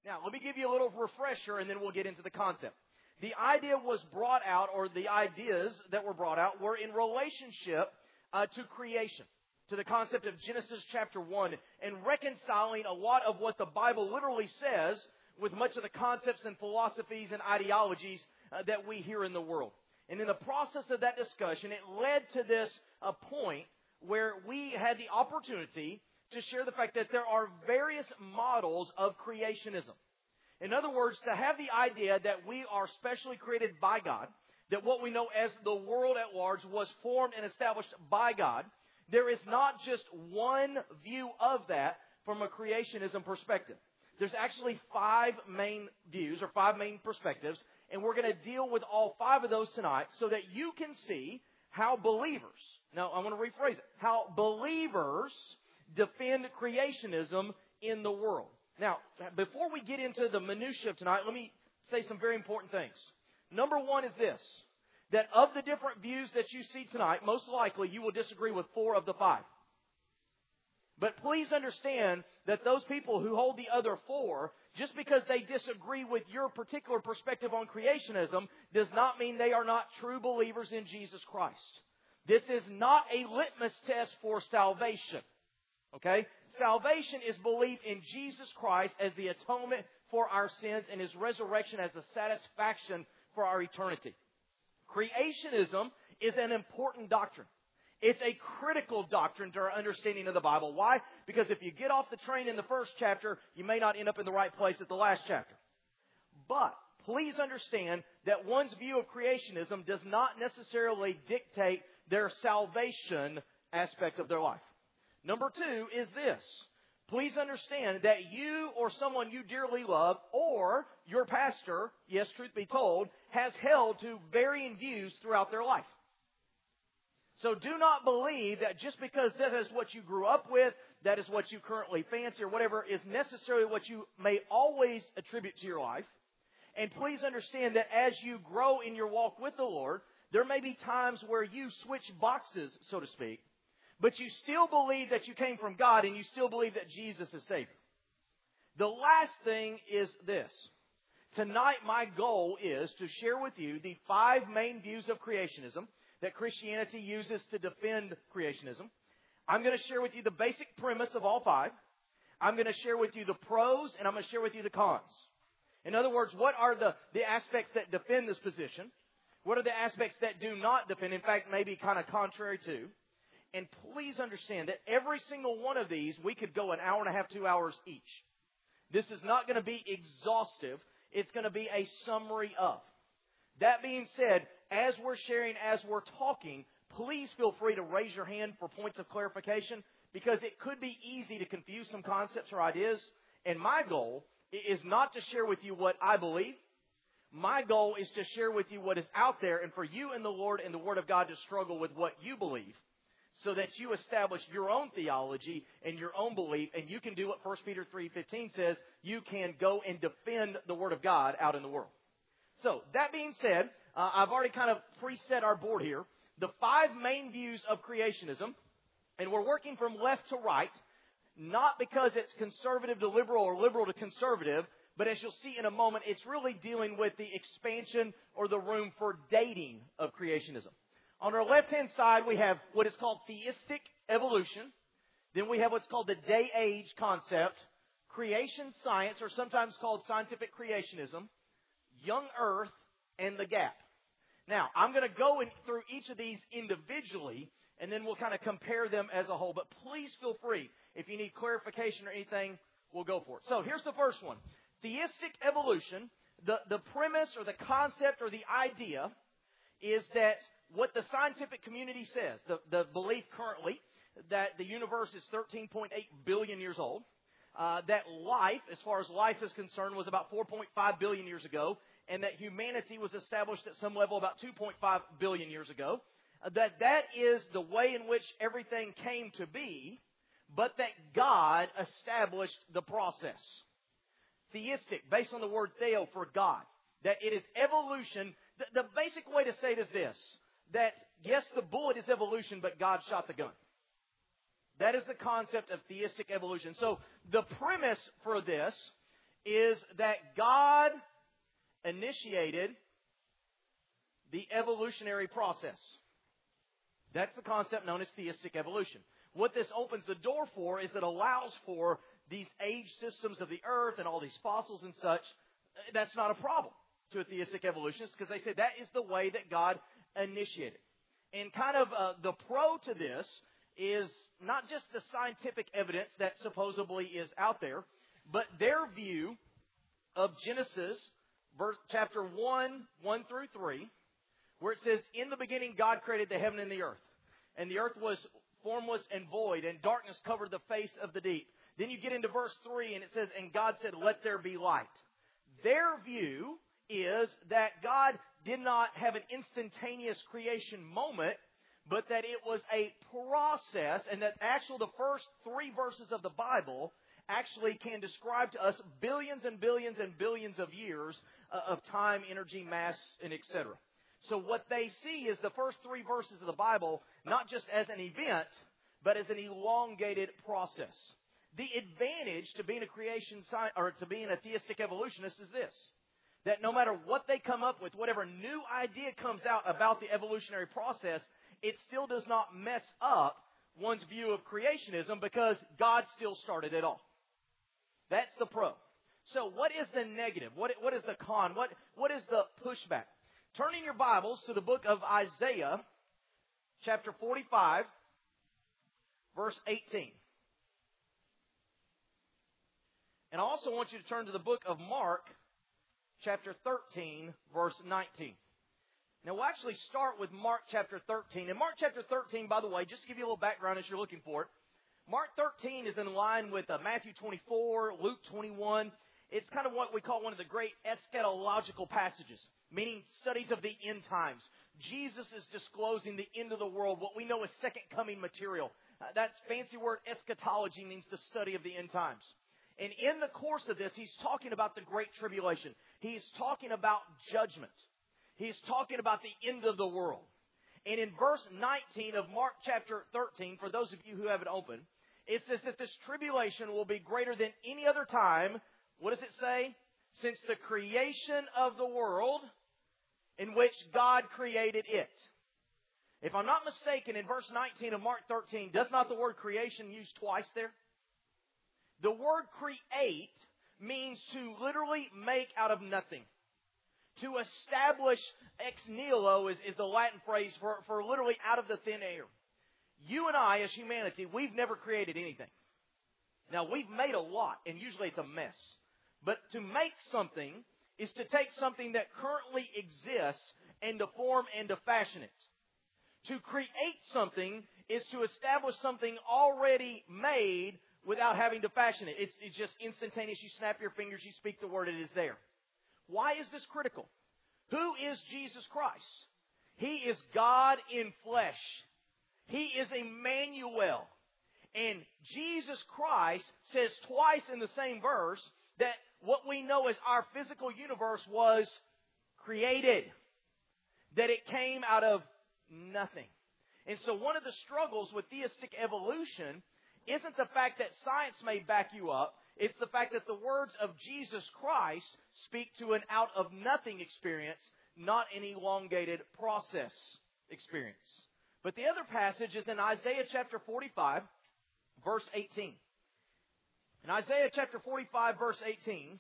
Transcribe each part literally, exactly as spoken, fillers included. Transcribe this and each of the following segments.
Now, let me give you a little refresher, and then we'll get into the concept. The idea was brought out, or the ideas that were brought out, were in relationship uh, to creation, to the concept of Genesis chapter one, and reconciling a lot of what the Bible literally says with much of the concepts and philosophies and ideologies uh, that we hear in the world. And in the process of that discussion, it led to this uh, point where we had the opportunity to share the fact that there are various models of creationism. In other words, to have the idea that we are specially created by God, that what we know as the world at large was formed and established by God, there is not just one view of that from a creationism perspective. There's actually five main views or five main perspectives, and we're going to deal with all five of those tonight so that you can see how believers, now I want to rephrase it, how believers defend creationism in the world. Now, before we get into the minutiae of tonight, let me say some very important things. Number one is this, that of the different views that you see tonight, most likely you will disagree with four of the five. But please understand that those people who hold the other four, just because they disagree with your particular perspective on creationism, does not mean they are not true believers in Jesus Christ. This is not a litmus test for salvation. Okay? Salvation is belief in Jesus Christ as the atonement for our sins and His resurrection as the satisfaction for our eternity. Creationism is an important doctrine. It's a critical doctrine to our understanding of the Bible. Why? Because if you get off the train in the first chapter, you may not end up in the right place at the last chapter. But please understand that one's view of creationism does not necessarily dictate their salvation aspect of their life. Number two is this. Please understand that you or someone you dearly love or your pastor, yes, truth be told, has held to varying views throughout their life. So do not believe that just because that is what you grew up with, that is what you currently fancy or whatever, is necessarily what you may always attribute to your life. And please understand that as you grow in your walk with the Lord, there may be times where you switch boxes, so to speak, but you still believe that you came from God and you still believe that Jesus is Savior. The last thing is this. Tonight my goal is to share with you the five main views of creationism that Christianity uses to defend creationism. I'm going to share with you the basic premise of all five. I'm going to share with you the pros, and I'm going to share with you the cons. In other words, what are the, the aspects that defend this position? What are the aspects that do not defend, in fact, maybe kind of contrary to? And please understand that every single one of these, we could go an hour and a half, two hours each. This is not going to be exhaustive. It's going to be a summary of. That being said, as we're sharing, as we're talking, please feel free to raise your hand for points of clarification because it could be easy to confuse some concepts or ideas. And my goal is not to share with you what I believe. My goal is to share with you what is out there and for you and the Lord and the Word of God to struggle with what you believe so that you establish your own theology and your own belief, and you can do what First Peter three fifteen says, you can go and defend the Word of God out in the world. So, that being said, uh, I've already kind of preset our board here. The five main views of creationism, and we're working from left to right, not because it's conservative to liberal or liberal to conservative, but as you'll see in a moment, it's really dealing with the expansion or the room for dating of creationism. On our left-hand side, we have what is called theistic evolution. Then we have what's called the day-age concept, creation science, or sometimes called scientific creationism, young earth, and the gap. Now, I'm going to go in through each of these individually, and then we'll kind of compare them as a whole. But please feel free. If you need clarification or anything, we'll go for it. So here's the first one. Theistic evolution, the, the premise or the concept or the idea is that what the scientific community says, the, the belief currently that the universe is thirteen point eight billion years old, uh, that life, as far as life is concerned, was about four point five billion years ago, and that humanity was established at some level about two point five billion years ago, uh, that that is the way in which everything came to be, but that God established the process. Theistic, based on the word theo for God, that it is evolution. The, the basic way to say it is this, that yes, the bullet is evolution, but God shot the gun. That is the concept of theistic evolution. So the premise for this is that God initiated the evolutionary process. That's the concept known as theistic evolution. What this opens the door for is it allows for these age systems of the earth and all these fossils and such. That's not a problem to a theistic evolutionist because they say that is the way that God initiated. And kind of uh, the pro to this is not just the scientific evidence that supposedly is out there, but their view of Genesis verse, chapter one, one through three, where it says, in the beginning God created the heaven and the earth. And the earth was formless and void, and darkness covered the face of the deep. Then you get into verse three, and it says, and God said, let there be light. Their view is that God did not have an instantaneous creation moment, but that it was a process, and that actually the first three verses of the Bible actually can describe to us billions and billions and billions of years of time, energy, mass, and et cetera. So what they see is the first three verses of the Bible not just as an event, but as an elongated process. The advantage to being a creation science, or to being a theistic evolutionist is this: that no matter what they come up with, whatever new idea comes out about the evolutionary process, it still does not mess up one's view of creationism because God still started it all. That's the pro. So what is the negative? What, what is the con? What, what is the pushback? Turn in your Bibles to the book of Isaiah, chapter forty-five, verse eighteen. And I also want you to turn to the book of Mark, chapter thirteen, verse nineteen. Now, we'll actually start with Mark chapter thirteen. And Mark chapter thirteen, by the way, just to give you a little background as you're looking for it, Mark thirteen is in line with uh, Matthew twenty-four, Luke twenty-one. It's kind of what we call one of the great eschatological passages, meaning studies of the end times. Jesus is disclosing the end of the world, what we know as second coming material. Uh, that fancy word eschatology means the study of the end times. And in the course of this, he's talking about the Great Tribulation. He's talking about judgment. He's talking about the end of the world. And in verse nineteen of Mark chapter thirteen, for those of you who have it open, it says that this tribulation will be greater than any other time. What does it say? Since the creation of the world in which God created it. If I'm not mistaken, in verse nineteen of Mark thirteen, does not the word creation used twice there? The word create means to literally make out of nothing. To establish, ex nihilo is, is the Latin phrase for, for literally out of the thin air. You and I, as humanity, we've never created anything. Now, we've made a lot, and usually it's a mess. But to make something is to take something that currently exists and to form and to fashion it. To create something is to establish something already made without having to fashion it. It's, it's just instantaneous. You snap your fingers, you speak the word, it is there. Why is this critical? Who is Jesus Christ? He is God in flesh. He is Emmanuel. And Jesus Christ says twice in the same verse that what we know as our physical universe was created. That it came out of nothing. And so one of the struggles with theistic evolution isn't the fact that science may back you up. It's the fact that the words of Jesus Christ speak to an out-of-nothing experience, not an elongated process experience. But the other passage is in Isaiah chapter forty-five, verse eighteen. In Isaiah chapter forty-five, verse eighteen,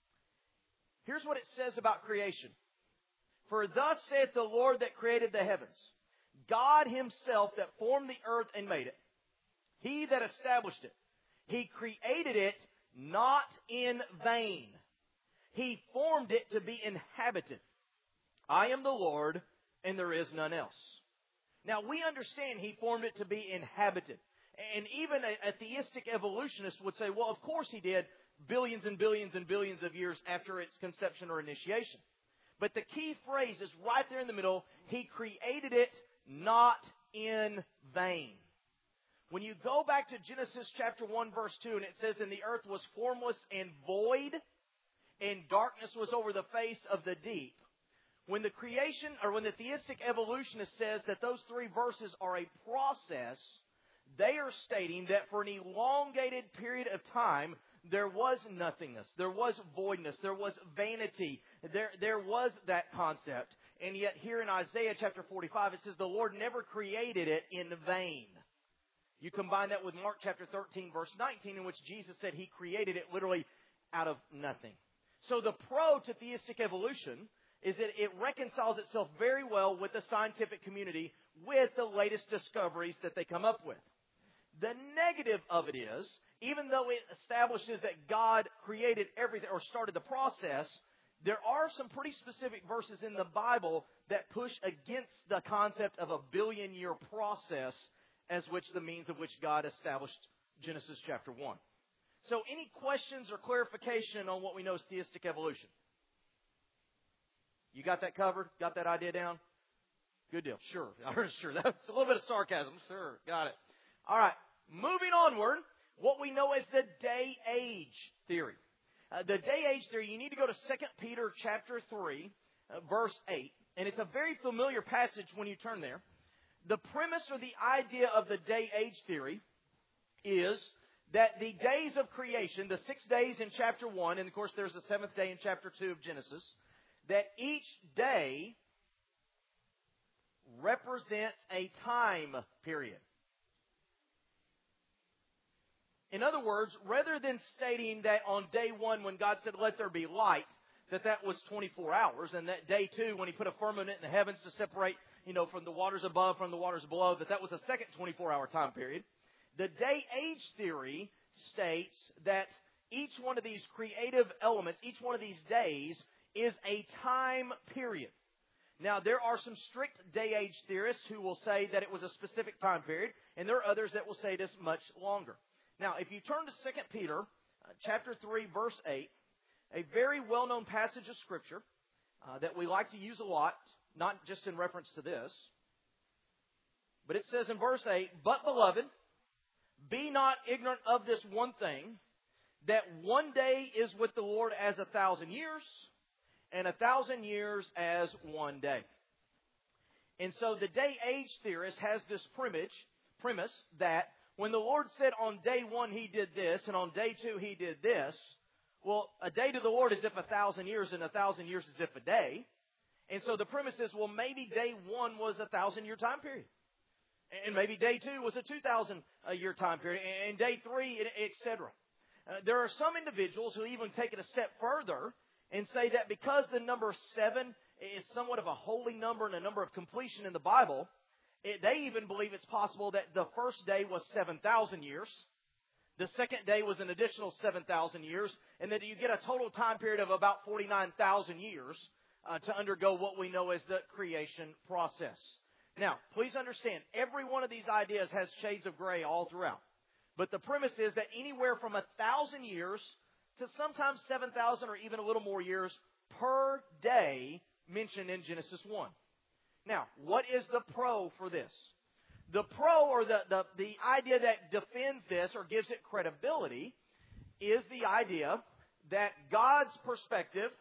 here's what it says about creation. For thus saith the Lord that created the heavens, God himself that formed the earth and made it, he that established it, he created it not in vain. He formed it to be inhabited. I am the Lord, and there is none else. Now, we understand he formed it to be inhabited. And even a, a theistic evolutionist would say, well, of course he did, billions and billions and billions of years after its conception or initiation. But the key phrase is right there in the middle. He created it not in vain. When you go back to Genesis chapter one, verse two, and it says, and the earth was formless and void, and darkness was over the face of the deep. When the creation, or when the theistic evolutionist says that those three verses are a process, they are stating that for an elongated period of time, there was nothingness, there was voidness, there was vanity, there, there was that concept. And yet here in Isaiah chapter forty-five, it says the Lord never created it in vain. You combine that with Mark chapter thirteen, verse nineteen, in which Jesus said He created it literally out of nothing. So the pro to theistic evolution is that it reconciles itself very well with the scientific community with the latest discoveries that they come up with. The negative of it is, even though it establishes that God created everything or started the process, there are some pretty specific verses in the Bible that push against the concept of a billion-year process as which the means of which God established Genesis chapter one. So any questions or clarification on what we know as theistic evolution? You got that covered? Got that idea down? Good deal. Sure. Sure. That's a little bit of sarcasm. Sure. Got it. All right. Moving onward, what we know as the day-age theory. Uh, the day-age theory, you need to go to Second Peter chapter three, uh, verse eight. And it's a very familiar passage when you turn there. The premise or the idea of the day-age theory is that the days of creation, the six days in chapter one, and of course there's the seventh day in chapter two of Genesis, that each day represents a time period. In other words, rather than stating that on day one when God said, let there be light, that that was twenty-four hours, and that day two when He put a firmament in the heavens to separate, you know, from the waters above, from the waters below, that that was a second twenty-four hour time period. The day-age theory states that each one of these creative elements, each one of these days, is a time period. Now, there are some strict day-age theorists who will say that it was a specific time period, and there are others that will say it is much longer. Now, if you turn to Second Peter, uh, chapter three, verse eight, a very well-known passage of Scripture uh, that we like to use a lot, not just in reference to this, but it says in verse eight, "But, beloved, be not ignorant of this one thing, that one day is with the Lord as a thousand years, and a thousand years as one day." And so the day-age theorist has this premise, premise that when the Lord said on day one He did this, and on day two He did this, well, a day to the Lord is if a thousand years, and a thousand years is if a day. And so the premise is, well, maybe day one was a thousand-year time period. And maybe day two was a two thousand year time period, and day three, et cetera. Uh, there are some individuals who even take it a step further and say that because the number seven is somewhat of a holy number and a number of completion in the Bible, it, they even believe it's possible that the first day was seven thousand years, the second day was an additional seven thousand years, and that you get a total time period of about forty-nine thousand years uh, to undergo what we know as the creation process. Now, please understand, every one of these ideas has shades of gray all throughout. But the premise is that anywhere from a thousand years to sometimes seven thousand or even a little more years per day mentioned in Genesis one. Now, what is the pro for this? The pro, or the, the, the idea that defends this or gives it credibility, is the idea that God's perspective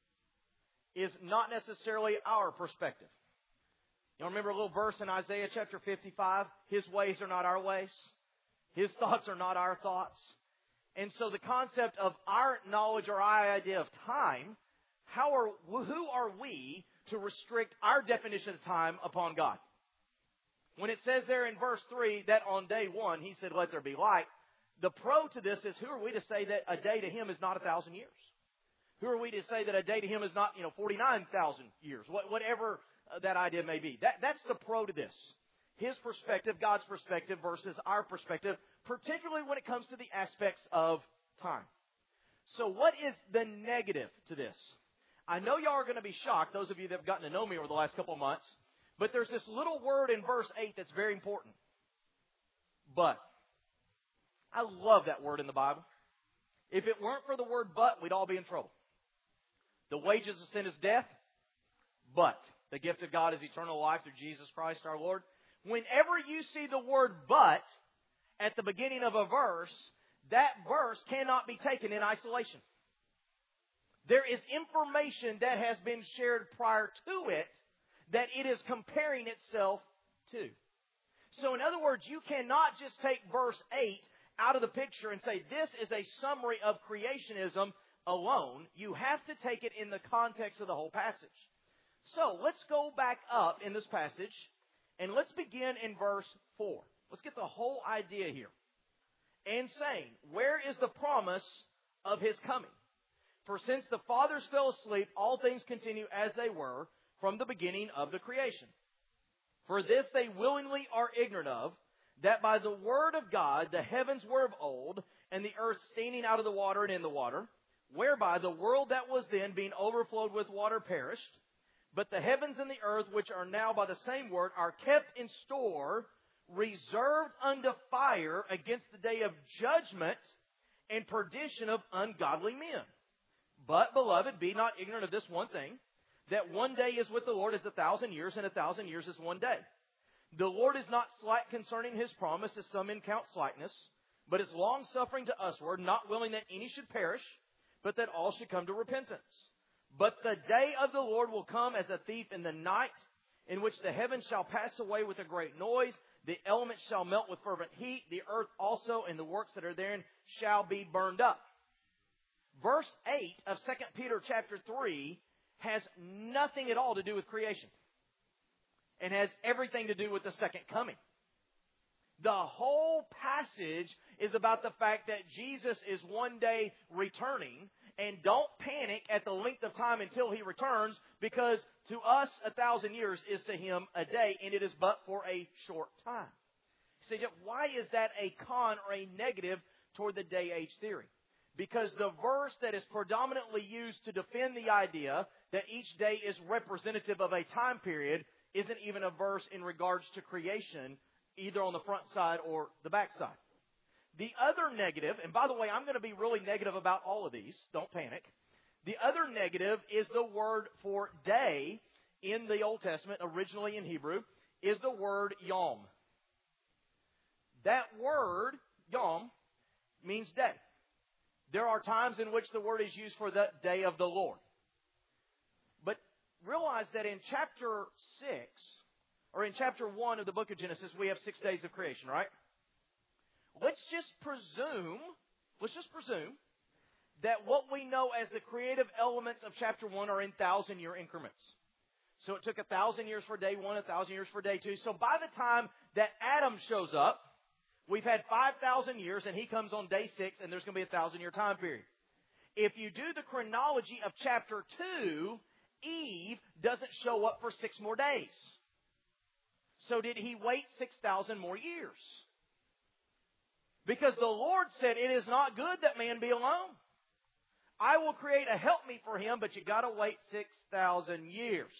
is not necessarily our perspective. You remember a little verse in Isaiah chapter fifty-five? His ways are not our ways. His thoughts are not our thoughts. And so the concept of our knowledge or our idea of time, how are, who are we to restrict our definition of time upon God? When it says there in verse three that on day one He said, let there be light, the pro to this is, who are we to say that a day to Him is not a thousand years? Who are we to say that a day to Him is not, you know, forty-nine thousand years? What, whatever that idea may be. That, that's the pro to this. His perspective, God's perspective versus our perspective, particularly when it comes to the aspects of time. So what is the negative to this? I know y'all are going to be shocked, those of you that have gotten to know me over the last couple of months, but there's this little word in verse eight that's very important. But. I love that word in the Bible. If it weren't for the word but, we'd all be in trouble. The wages of sin is death, but the gift of God is eternal life through Jesus Christ our Lord. Whenever you see the word but at the beginning of a verse, that verse cannot be taken in isolation. There is information that has been shared prior to it that it is comparing itself to. So in other words, you cannot just take verse eight out of the picture and say this is a summary of creationism alone. You have to take it in the context of the whole passage. So let's go back up in this passage and let's begin in verse four. Let's get the whole idea here. And saying, where is the promise of His coming? For since the fathers fell asleep, all things continue as they were from the beginning of the creation. For this they willingly are ignorant of, that by the word of God the heavens were of old, and the earth standing out of the water and in the water, whereby the world that was then, being overflowed with water, perished. But the heavens and the earth, which are now by the same word, are kept in store, reserved unto fire against the day of judgment and perdition of ungodly men. But, beloved, be not ignorant of this one thing, that one day is with the Lord as a thousand years, and a thousand years is one day. The Lord is not slack concerning His promise, as some men count slackness, but is long-suffering to usward, not willing that any should perish, but that all should come to repentance. But the day of the Lord will come as a thief in the night, in which the heavens shall pass away with a great noise, the elements shall melt with fervent heat, the earth also and the works that are therein shall be burned up. Verse eight of Second Peter chapter three has nothing at all to do with creation. And has everything to do with the second coming. The whole passage is about the fact that Jesus is one day returning. And don't panic at the length of time until He returns, because to us a thousand years is to Him a day, and it is but for a short time. You say, why is that a con or a negative toward the day-age theory? Because the verse that is predominantly used to defend the idea that each day is representative of a time period isn't even a verse in regards to creation, either on the front side or the back side. The other negative, and by the way, I'm going to be really negative about all of these. Don't panic. The other negative is the word for day in the Old Testament, originally in Hebrew, is the word yom. That word, yom, means day. There are times in which the word is used for the day of the Lord. But realize that in chapter six, or in chapter one of the book of Genesis, we have six days of creation, right? Let's just presume, let's just presume that what we know as the creative elements of chapter one are in thousand-year increments. So it took a thousand years for day one, a thousand years for day two. So by the time that Adam shows up, we've had five thousand years, and he comes on day six, and there's going to be a thousand-year time period. If you do the chronology of chapter two, Eve doesn't show up for six more days. So did He wait six thousand more years? Because the Lord said, it is not good that man be alone. I will create a helpmeet for him, but you got to wait six thousand years.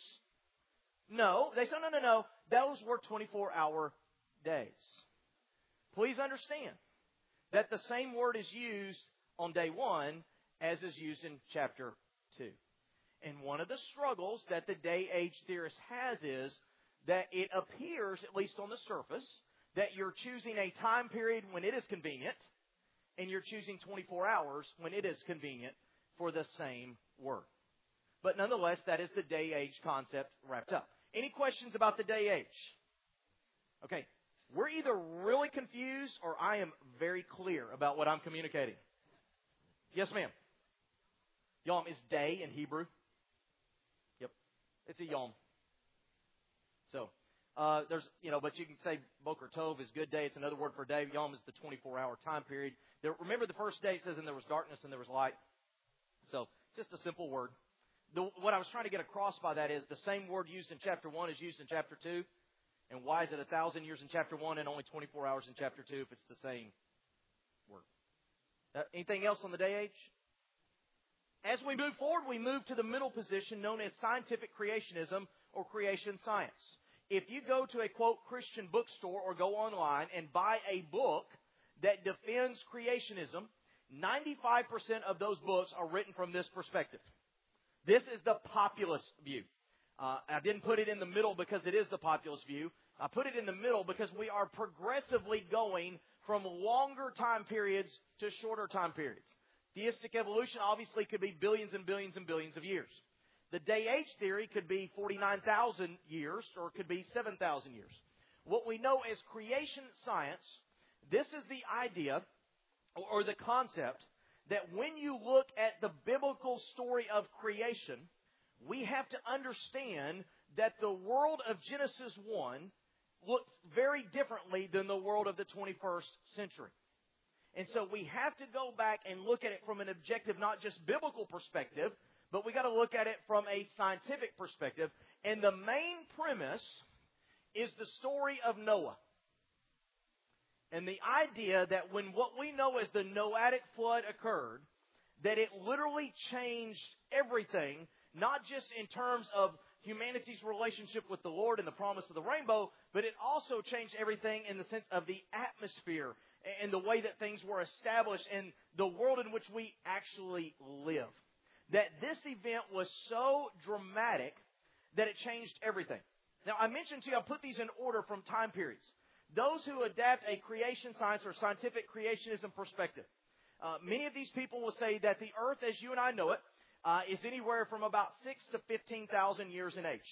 No, they said, no, no, no. Those were twenty-four hour days. Please understand that the same word is used on day one as is used in chapter two. And one of the struggles that the day-age theorist has is that it appears, at least on the surface, that you're choosing a time period when it is convenient, and you're choosing twenty-four hours when it is convenient for the same word. But nonetheless, that is the day-age concept wrapped up. Any questions about the day-age? Okay, we're either really confused or I am very clear about what I'm communicating. Yes, ma'am. Yom is day in Hebrew. Yep, it's a yom. So, uh, there's, you know, but you can say Boker Tov is good day. It's another word for day. Yom is the twenty-four hour time period. There, remember the first day it says, and there was darkness and there was light. So, just a simple word. The, what I was trying to get across by that is the same word used in chapter one is used in chapter two. And why is it a thousand years in chapter one and only twenty-four hours in chapter two if it's the same word? Uh, anything else on the day age? As we move forward, we move to the middle position known as scientific creationism or creation science. If you go to a, quote, Christian bookstore or go online and buy a book that defends creationism, ninety-five percent of those books are written from this perspective. This is the populist view. Uh, I didn't put it in the middle because it is the populist view. I put it in the middle because we are progressively going from longer time periods to shorter time periods. Theistic evolution obviously could be billions and billions and billions of years. The day-age theory could be forty-nine thousand years or it could be seven thousand years. what we know as creation science, this is the idea or the concept that when you look at the biblical story of creation, we have to understand that the world of Genesis one looks very differently than the world of the twenty-first century. And so we have to go back and look at it from an objective, not just biblical perspective, but we got to look at it from a scientific perspective. And the main premise is the story of Noah. And the idea that when what we know as the Noahic flood occurred, that it literally changed everything, not just in terms of humanity's relationship with the Lord and the promise of the rainbow, but it also changed everything in the sense of the atmosphere and the way that things were established and the world in which we actually live. That this event was so dramatic that it changed everything. Now, I mentioned to you, I put these in order from time periods. Those who adapt a creation science or scientific creationism perspective. Uh, many of these people will say that the earth as you and I know it uh, is anywhere from about six to fifteen thousand years in age.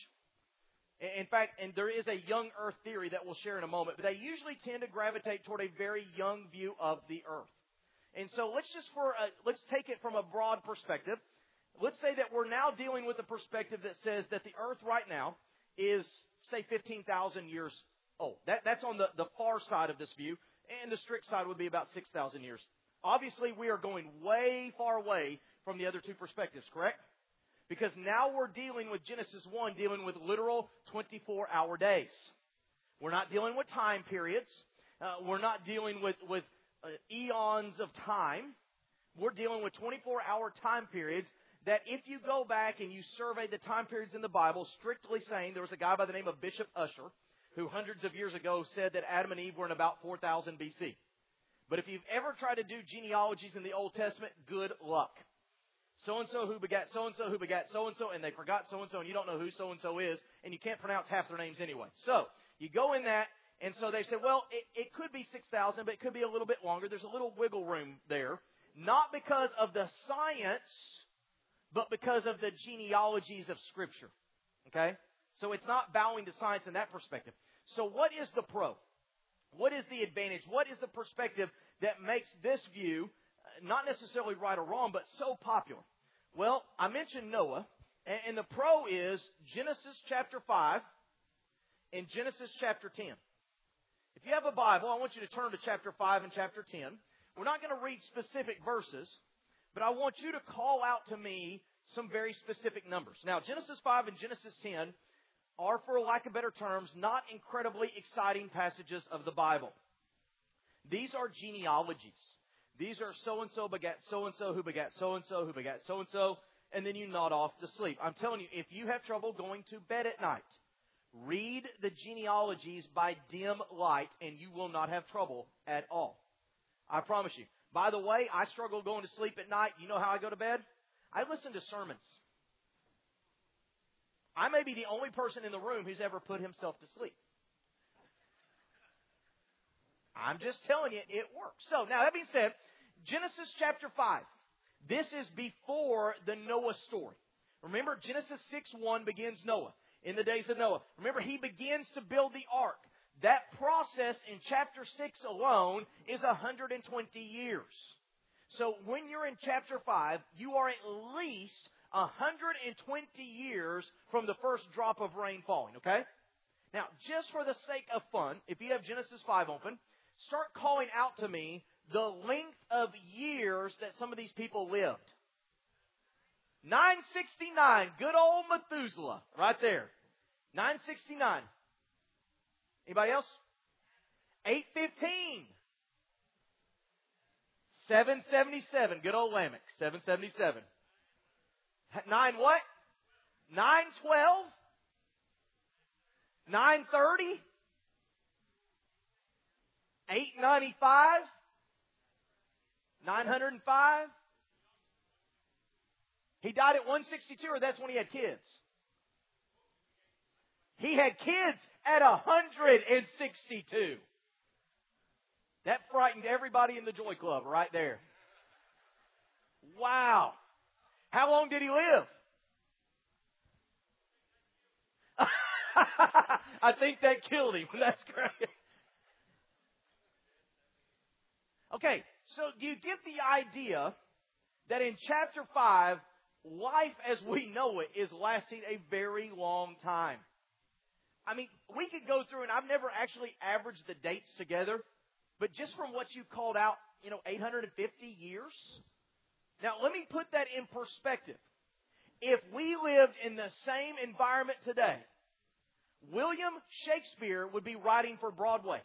In fact, and there is a young earth theory that we'll share in a moment, but they usually tend to gravitate toward a very young view of the earth. And so let's just for a, let's take it from a broad perspective. Let's say that we're now dealing with a perspective that says that the earth right now is, say, fifteen thousand years old. That, that's on the, the far side of this view, and the strict side would be about six thousand years. Obviously, we are going way far away from the other two perspectives, correct? Because now we're dealing with Genesis one, dealing with literal twenty-four hour days. We're not dealing with time periods. Uh, we're not dealing with, with uh, eons of time. We're dealing with twenty-four hour time periods that if you go back and you survey the time periods in the Bible, strictly saying, there was a guy by the name of Bishop Ussher who hundreds of years ago said that Adam and Eve were in about four thousand B C. But if you've ever tried to do genealogies in the Old Testament, good luck. So-and-so who begat so-and-so who begat so-and-so, and they forgot so-and-so, and you don't know who so-and-so is, and you can't pronounce half their names anyway. So, you go in that, and so they said, well, it, it could be six thousand, but it could be a little bit longer. There's a little wiggle room there. Not because of the science, but because of the genealogies of Scripture. Okay? So it's not bowing to science in that perspective. So what is the pro? What is the advantage? What is the perspective that makes this view not necessarily right or wrong, but so popular? Well, I mentioned Noah, and the pro is Genesis chapter five and Genesis chapter ten. If you have a Bible, I want you to turn to chapter five and chapter ten. We're not going to read specific verses, but I want you to call out to me some very specific numbers. Now, Genesis five and Genesis ten are, for lack of better terms, not incredibly exciting passages of the Bible. These are genealogies. These are so-and-so begat so-and-so who begat so-and-so who begat so-and-so, and then you nod off to sleep. I'm telling you, if you have trouble going to bed at night, read the genealogies by dim light, and you will not have trouble at all. I promise you. By the way, I struggle going to sleep at night. You know how I go to bed? I listen to sermons. I may be the only person in the room who's ever put himself to sleep. I'm just telling you, it works. So, now that being said, Genesis chapter five. This is before the Noah story. Remember, Genesis six one begins Noah, in the days of Noah. Remember, he begins to build the ark. That process in chapter six alone is one hundred twenty years. So, when you're in chapter five, you are at least one hundred twenty years from the first drop of rain falling, okay? Now, just for the sake of fun, if you have Genesis five open, start calling out to me the length of years that some of these people lived. nine sixty-nine, good old Methuselah, right there. nine sixty-nine. Anybody else? eight fifteen. seven seventy-seven, good old Lamech, seven seventy-seven. nine what? nine twelve. nine thirty. eight ninety-five. nine hundred five. He died at one sixty-two, or that's when he had kids? He had kids at one hundred sixty-two. That frightened everybody in the Joy Club right there. Wow. How long did he live? I think that killed him. That's great. Okay, so do you get the idea that in chapter five, life as we know it is lasting a very long time? I mean, we could go through, and I've never actually averaged the dates together, but just from what you called out, you know, eight hundred fifty years. Now, let me put that in perspective. If we lived in the same environment today, William Shakespeare would be writing for Broadway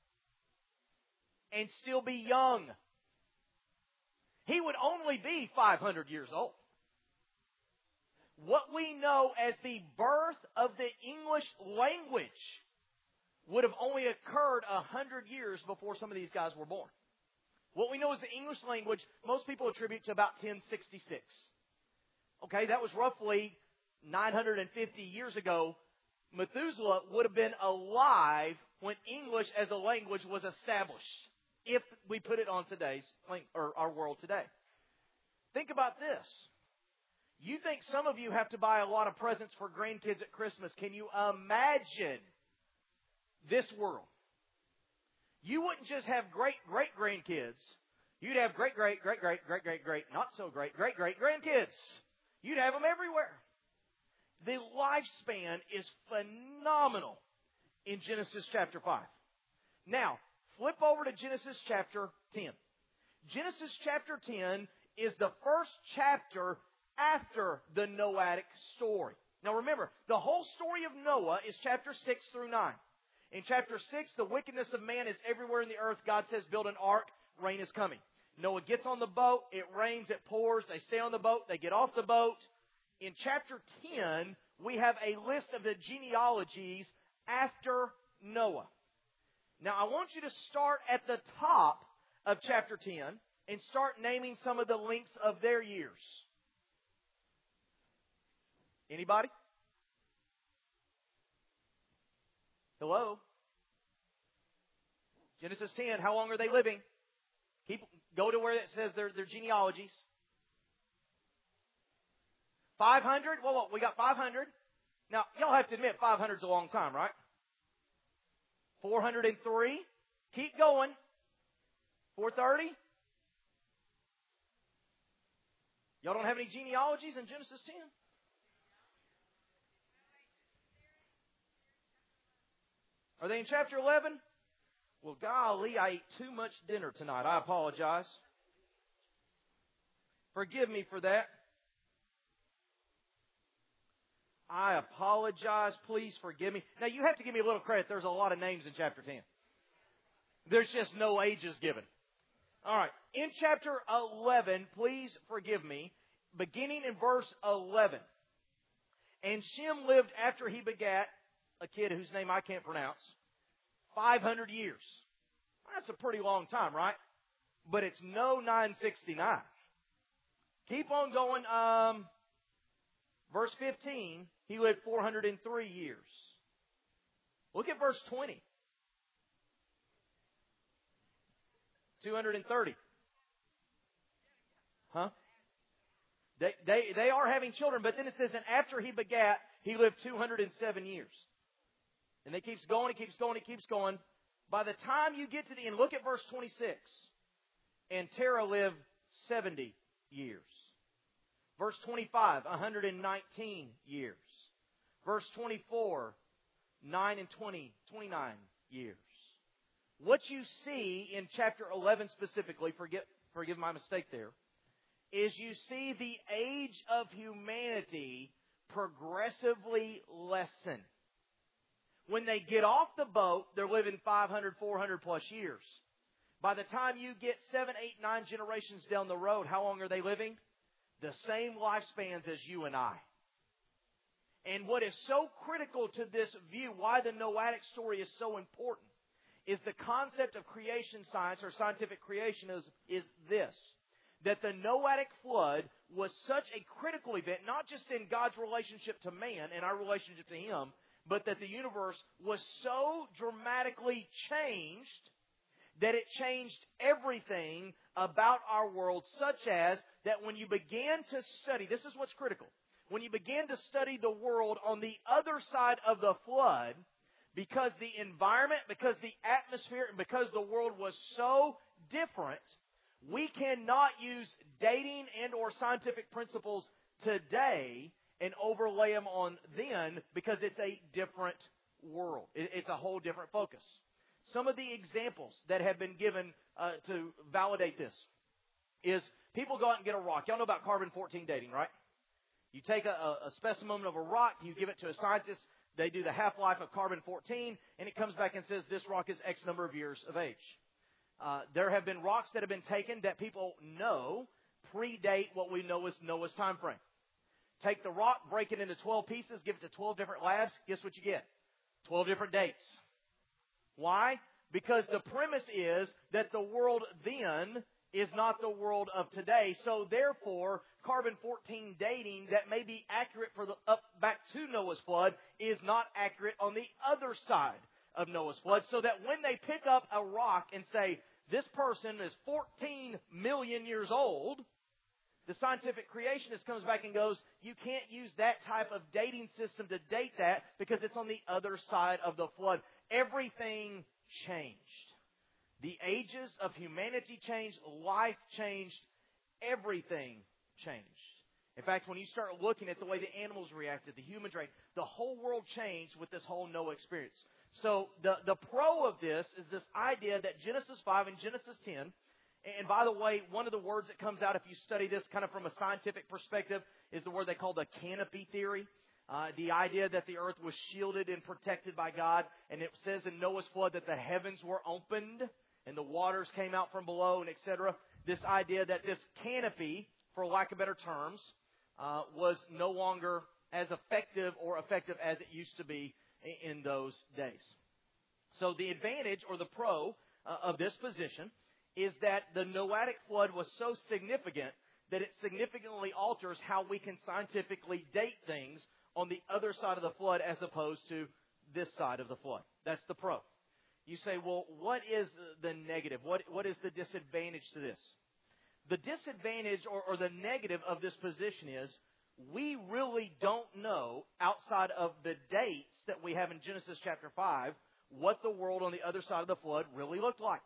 and still be young. He would only be five hundred years old. What we know as the birth of the English language would have only occurred a hundred years before some of these guys were born. What we know as the English language, most people attribute to about ten sixty-six. Okay, that was roughly nine hundred fifty years ago. Methuselah would have been alive when English as a language was established, if we put it on today's, or our world today. Think about this. You think some of you have to buy a lot of presents for grandkids at Christmas. Can you imagine this world? You wouldn't just have great, great grandkids. You'd have great, great, great, great, great, great, great, not so great, great, great grandkids. You'd have them everywhere. The lifespan is phenomenal in Genesis chapter five. Now, flip over to Genesis chapter ten. Genesis chapter ten is the first chapter after the Noahic story. Now remember, the whole story of Noah is chapter six through nine. In chapter six, the wickedness of man is everywhere in the earth. God says, build an ark, rain is coming. Noah gets on the boat, it rains, it pours, they stay on the boat, they get off the boat. In chapter ten, we have a list of the genealogies after Noah. Now, I want you to start at the top of chapter ten and start naming some of the lengths of their years. Anybody? Hello? Genesis ten, how long are they living? Keep, go to where it says their, their genealogies. five hundred? Well, what, we got five hundred. Now, y'all have to admit five hundred is a long time, right? four hundred three. Keep going. four thirty. Y'all don't have any genealogies in Genesis ten? Are they in chapter eleven? Well, golly, I ate too much dinner tonight. I apologize. Forgive me for that. I apologize. Please forgive me. Now, you have to give me a little credit. There's a lot of names in chapter ten. There's just no ages given. All right. In chapter eleven, please forgive me, beginning in verse eleven. And Shem lived after he begat a kid whose name I can't pronounce, five hundred years. That's a pretty long time, right? But it's no nine sixty-nine. Keep on going. Um, verse fifteen, he lived four hundred three years. Look at verse twenty. two hundred thirty. Huh? They, they, they are having children, but then it says, and after he begat, he lived two hundred seven years. And it keeps going, it keeps going, it keeps going. By the time you get to the end, look at verse twenty-six. And Terah lived seventy years. Verse twenty-five, one hundred nineteen years. Verse twenty-four, nine and twenty, twenty-nine years. What you see in chapter eleven specifically, forget, forgive my mistake there, is you see the age of humanity progressively lessen. When they get off the boat, they're living five hundred, four hundred plus years. By the time you get seven, eight, nine generations down the road, how long are they living? The same lifespans as you and I. And what is so critical to this view, why the Noahic story is so important, is the concept of creation science or scientific creation is, is this. That the Noahic flood was such a critical event, not just in God's relationship to man and our relationship to Him, but that the universe was so dramatically changed that it changed everything about our world, such as that when you began to study, this is what's critical, when you began to study the world on the other side of the flood, because the environment, because the atmosphere, and because the world was so different, we cannot use dating and or scientific principles today and overlay them on then, because it's a different world. It's a whole different focus. Some of the examples that have been given uh, to validate this is people go out and get a rock. Y'all know about carbon fourteen dating, right? You take a, a specimen of a rock, you give it to a scientist, they do the half-life of carbon fourteen, and it comes back and says this rock is X number of years of age. Uh, there have been rocks that have been taken that people know predate what we know as Noah's time frame. Take the rock, break it into twelve pieces, give it to twelve different labs. Guess what you get? twelve different dates. Why? Because the premise is that the world then is not the world of today. So therefore, carbon fourteen dating that may be accurate for the up back to Noah's flood is not accurate on the other side of Noah's flood. So that when they pick up a rock and say, this person is fourteen million years old, the scientific creationist comes back and goes, you can't use that type of dating system to date that because it's on the other side of the flood. Everything changed. The ages of humanity changed. Life changed. Everything changed. In fact, when you start looking at the way the animals reacted, the humans reacted, the whole world changed with this whole Noah experience. So the, the pro of this is this idea that Genesis five and Genesis ten, and by the way, one of the words that comes out if you study this kind of from a scientific perspective is the word they call the canopy theory. Uh, the idea that the earth was shielded and protected by God. And it says in Noah's flood that the heavens were opened and the waters came out from below and et cetera. This idea that this canopy, for lack of better terms, uh, was no longer as effective or effective as it used to be in, in those days. So the advantage or the pro uh, of this position is that the Noahic flood was so significant that it significantly alters how we can scientifically date things on the other side of the flood as opposed to this side of the flood. That's the pro. You say, well, what is the negative? What, what is the disadvantage to this? The disadvantage or, or the negative of this position is we really don't know, outside of the dates that we have in Genesis chapter five, what the world on the other side of the flood really looked like.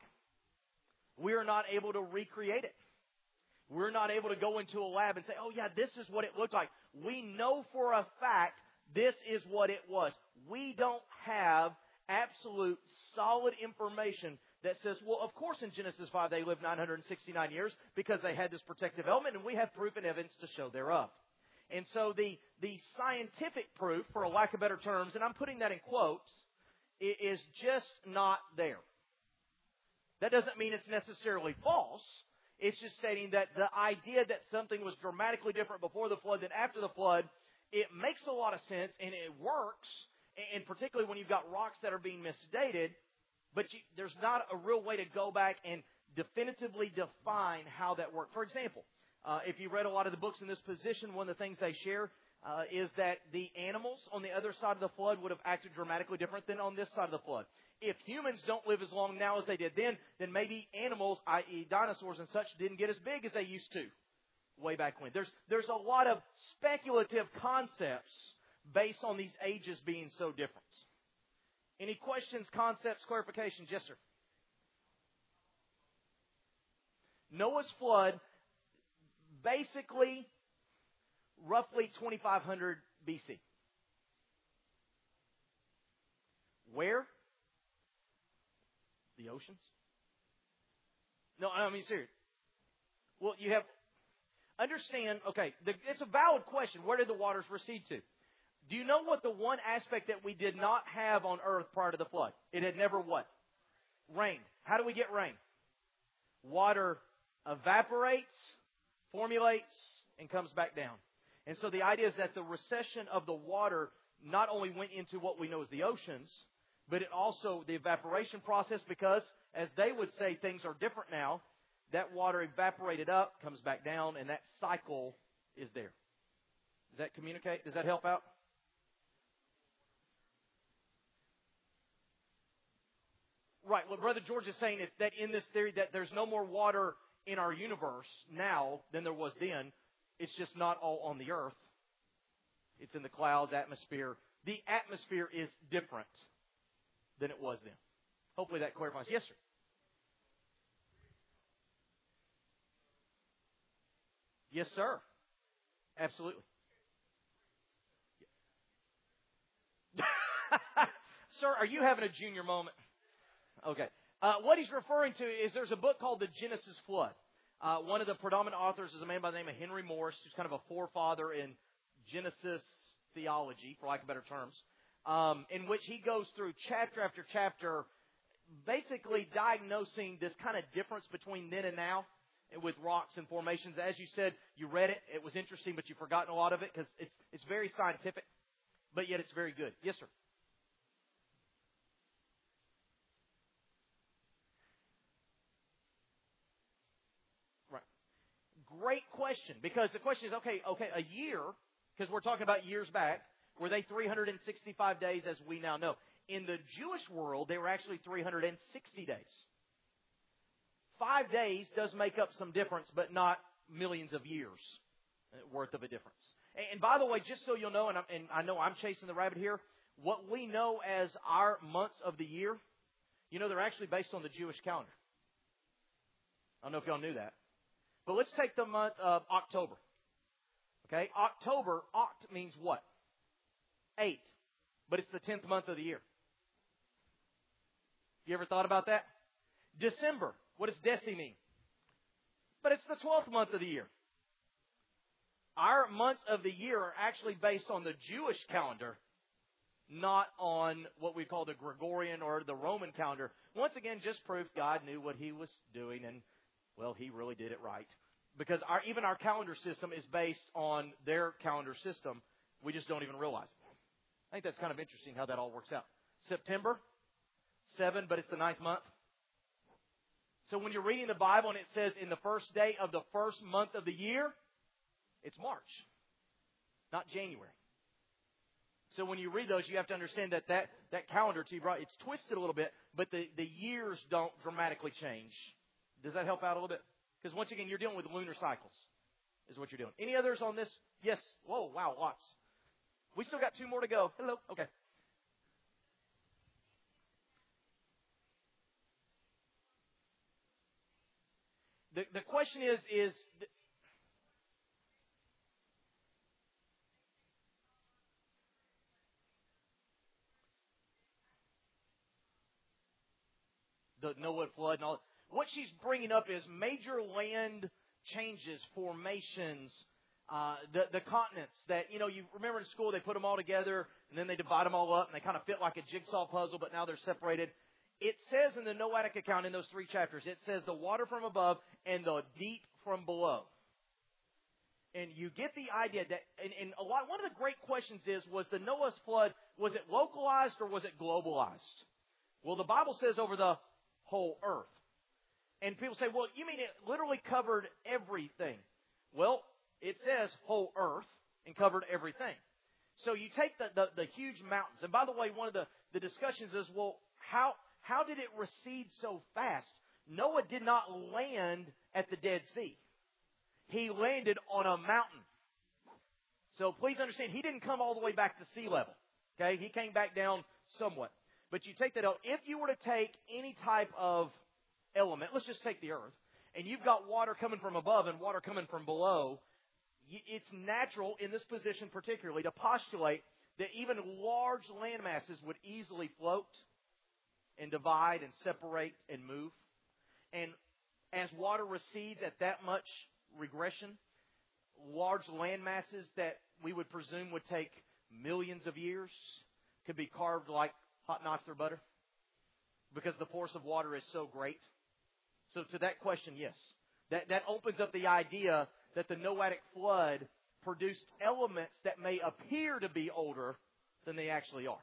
We are not able to recreate it. We're not able to go into a lab and say, oh, yeah, this is what it looked like. We know for a fact this is what it was. We don't have absolute solid information that says, well, of course in Genesis five they lived nine hundred sixty-nine years because they had this protective element, and we have proof and evidence to show thereof. And so the, the scientific proof, for a lack of better terms, and I'm putting that in quotes, is just not there. That doesn't mean it's necessarily false. It's just stating that the idea that something was dramatically different before the flood than after the flood, it makes a lot of sense and it works, and particularly when you've got rocks that are being misdated, but you, there's not a real way to go back and definitively define how that worked. For example, uh, if you read a lot of the books in this position, one of the things they share uh, is that the animals on the other side of the flood would have acted dramatically different than on this side of the flood. If humans don't live as long now as they did then, then maybe animals, that is dinosaurs and such, didn't get as big as they used to way back when. There's, there's a lot of speculative concepts based on these ages being so different. Any questions, concepts, clarifications? Yes, sir. Noah's flood, basically, roughly twenty-five hundred B C. Where? The oceans? No, I mean, serious. Well, you have, understand, okay, the, it's a valid question. Where did the waters recede to? Do you know what the one aspect that we did not have on earth prior to the flood? It had never what? Rained. How do we get rain? Water evaporates, formulates, and comes back down. And so the idea is that the recession of the water not only went into what we know as the oceans, but it also, the evaporation process, because, as they would say, things are different now, that water evaporated up, comes back down, and that cycle is there. Does that communicate? Does that help out? Right. What Brother George is saying is that in this theory that there's no more water in our universe now than there was then. It's just not all on the earth. It's in the clouds, atmosphere. The atmosphere is different than it was then. Hopefully that clarifies. Yes, sir. Yes, sir. Absolutely. Sir, are you having a junior moment? Okay. Uh, what he's referring to is there's a book called The Genesis Flood. Uh, one of the predominant authors is a man by the name of Henry Morris, who's kind of a forefather in Genesis theology, for lack of better terms, um, in which he goes through chapter after chapter, basically diagnosing this kind of difference between then and now with rocks and formations. As you said, you read it. It was interesting, but you've forgotten a lot of it because it's, it's very scientific, but yet it's very good. Yes, sir. Right. Great question, because the question is, okay, okay, a year, because we're talking about years back, were they three hundred sixty-five days as we now know? In the Jewish world, they were actually three hundred sixty days. Five days does make up some difference, but not millions of years worth of a difference. And by the way, just so you'll know, and, and I know I'm chasing the rabbit here, what we know as our months of the year, you know, they're actually based on the Jewish calendar. I don't know if y'all knew that. But let's take the month of October. Okay, October, oct means what? Eight. But it's the tenth month of the year. You ever thought about that? December, what does Deci mean? But it's the twelfth month of the year. Our months of the year are actually based on the Jewish calendar, not on what we call the Gregorian or the Roman calendar. Once again, just proof God knew what He was doing, and, well, He really did it right. Because our, even our calendar system is based on their calendar system. We just don't even realize it. I think that's kind of interesting how that all works out. September, seven, but it's the ninth month. So when you're reading the Bible and it says in the first day of the first month of the year, it's March, not January. So when you read those, you have to understand that that, that calendar, to you, right, it's twisted a little bit, but the, the years don't dramatically change. Does that help out a little bit? Because once again, you're dealing with lunar cycles, is what you're doing. Any others on this? Yes. Whoa, wow, lots. We still got two more to go. Hello. Okay. The the question is is the Noah flood and all. What she's bringing up is major land changes, formations, uh, the the continents that, you know, you remember in school they put them all together and then they divide them all up and they kind of fit like a jigsaw puzzle, but now they're separated. It says in the Noahic account in those three chapters, it says the water from above and the deep from below. And you get the idea that, and, and a lot, one of the great questions is, was the Noah's flood, was it localized or was it globalized? Well, the Bible says over the whole earth. And people say, well, you mean it literally covered everything? Well, it says whole earth and covered everything. So you take the, the, the huge mountains. And by the way, one of the, the discussions is, well, how, how did it recede so fast? Noah did not land at the Dead Sea. He landed on a mountain. So please understand, he didn't come all the way back to sea level. Okay? He came back down somewhat. But you take that out. If you were to take any type of element, let's just take the earth, and you've got water coming from above and water coming from below, it's natural in this position particularly to postulate that even large land masses would easily float and divide and separate and move. And as water recedes at that much regression, large land masses that we would presume would take millions of years could be carved like hot knives through butter because the force of water is so great. So to that question, yes. That, that opens up the idea that the Noahic flood produced elements that may appear to be older than they actually are.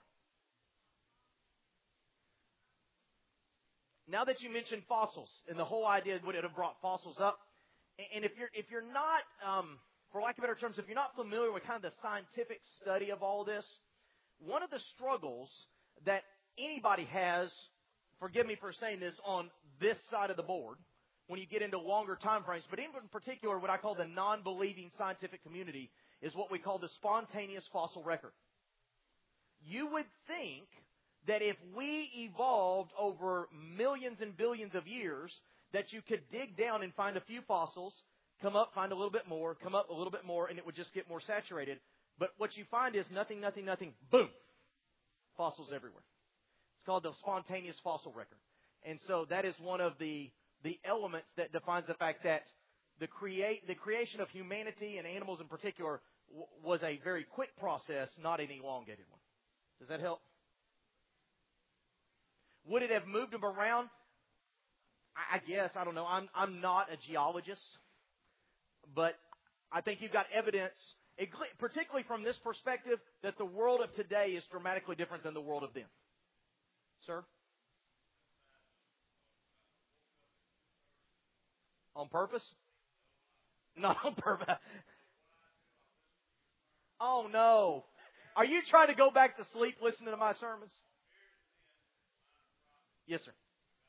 Now that you mentioned fossils, and the whole idea would it have brought fossils up, and if you're if you're not, um, for lack of better terms, if you're not familiar with kind of the scientific study of all this, one of the struggles that anybody has, forgive me for saying this, on this side of the board, when you get into longer time frames, but even in particular what I call the non-believing scientific community, is what we call the spontaneous fossil record. You would think that if we evolved over millions and billions of years, that you could dig down and find a few fossils, come up, find a little bit more, come up a little bit more, and it would just get more saturated. But what you find is nothing, nothing, nothing, boom, fossils everywhere. It's called the spontaneous fossil record. And so that is one of the, the elements that defines the fact that the create the creation of humanity and animals in particular w- was a very quick process, not an elongated one. Does that help? Would it have moved them around? I, I guess. I don't know. I'm I'm not a geologist, but I think you've got evidence, particularly from this perspective, that the world of today is dramatically different than the world of then. Sir? On purpose? Not on purpose. Oh, no. Are you trying to go back to sleep listening to my sermons? Yes, sir.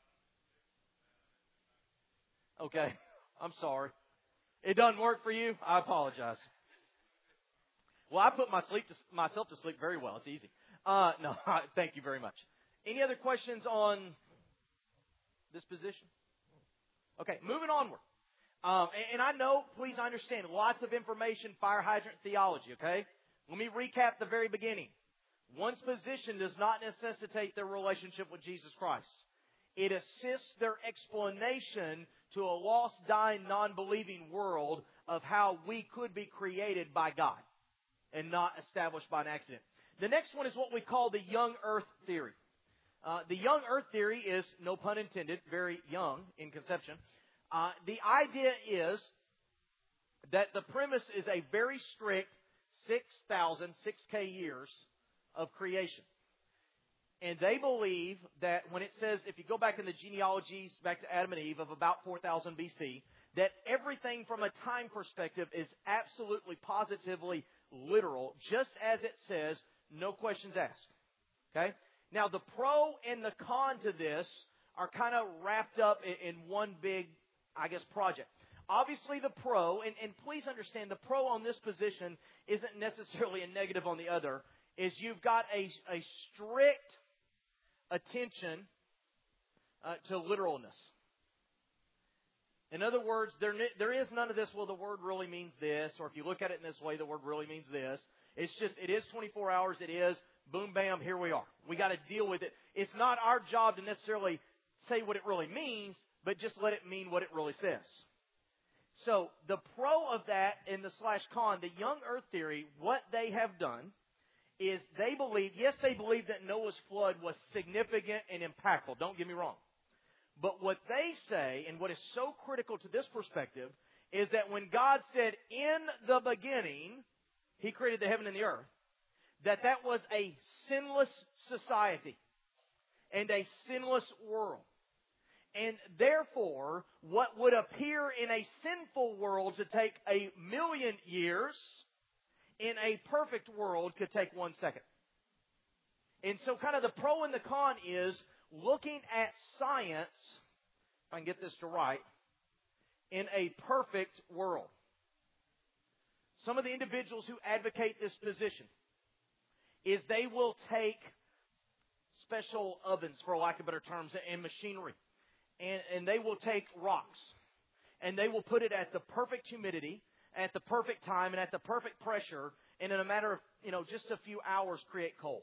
Okay. I'm sorry. It doesn't work for you? I apologize. Well, I put my sleep to, myself to sleep very well. It's easy. Uh, no, thank you very much. Any other questions on this position? Okay, moving onward. Um, and, and I know, please understand, lots of information, fire hydrant theology, okay? Let me recap the very beginning. One's position does not necessitate their relationship with Jesus Christ. It assists their explanation to a lost, dying, non-believing world of how we could be created by God and not established by an accident. The next one is what we call the young earth theory. Uh, the young earth theory is, no pun intended, very young in conception. Uh, the idea is that the premise is a very strict six thousand, six K years of creation. And they believe that when it says, if you go back in the genealogies, back to Adam and Eve of about four thousand B C, that everything from a time perspective is absolutely, positively literal, just as it says, no questions asked. Okay? Now, the pro and the con to this are kind of wrapped up in, in one big, I guess, project. Obviously, the pro, and, and please understand, the pro on this position isn't necessarily a negative on the other, is you've got a, a strict attention uh, to literalness. In other words, there there is none of this, well, the word really means this, or if you look at it in this way, the word really means this. It's just, it is twenty-four hours, it is, boom, bam, here we are. We got to deal with it. It's not our job to necessarily say what it really means, but just let it mean what it really says. So, the pro of that and the slash con, the young earth theory, what they have done is they believe, yes, they believe that Noah's flood was significant and impactful. Don't get me wrong. But what they say, and what is so critical to this perspective, is that when God said, in the beginning, He created the heaven and the earth, that that was a sinless society and a sinless world. And therefore, what would appear in a sinful world to take a million years, in a perfect world could take one second. And so kind of the pro and the con is looking at science, if I can get this to right, in a perfect world. Some of the individuals who advocate this position is they will take special ovens, for lack of better terms, and machinery. And, and they will take rocks, and they will put it at the perfect humidity, at the perfect time, and at the perfect pressure, and in a matter of, you know, just a few hours create coal.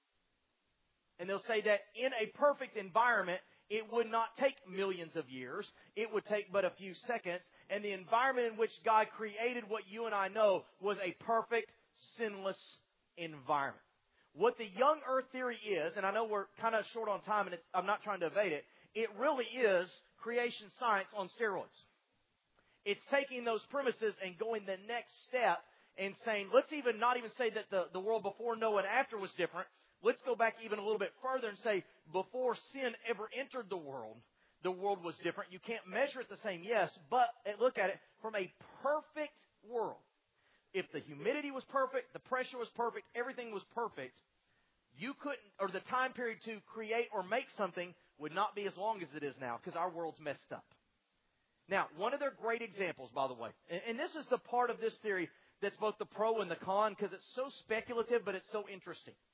And they'll say that in a perfect environment, it would not take millions of years. It would take but a few seconds. And the environment in which God created what you and I know was a perfect, sinless environment. What the young earth theory is, and I know we're kind of short on time, and it's, I'm not trying to evade it, it really is creation science on steroids. It's taking those premises and going the next step and saying, let's even not even say that the, the world before Noah and after was different. Let's go back even a little bit further and say, before sin ever entered the world, the world was different. You can't measure it the same, yes, but look at it from a perfect world. If the humidity was perfect, the pressure was perfect, everything was perfect, you couldn't, or the time period to create or make something would not be as long as it is now because our world's messed up. Now, one of their great examples, by the way, and, and this is the part of this theory that's both the pro and the con because it's so speculative, but it's so interesting.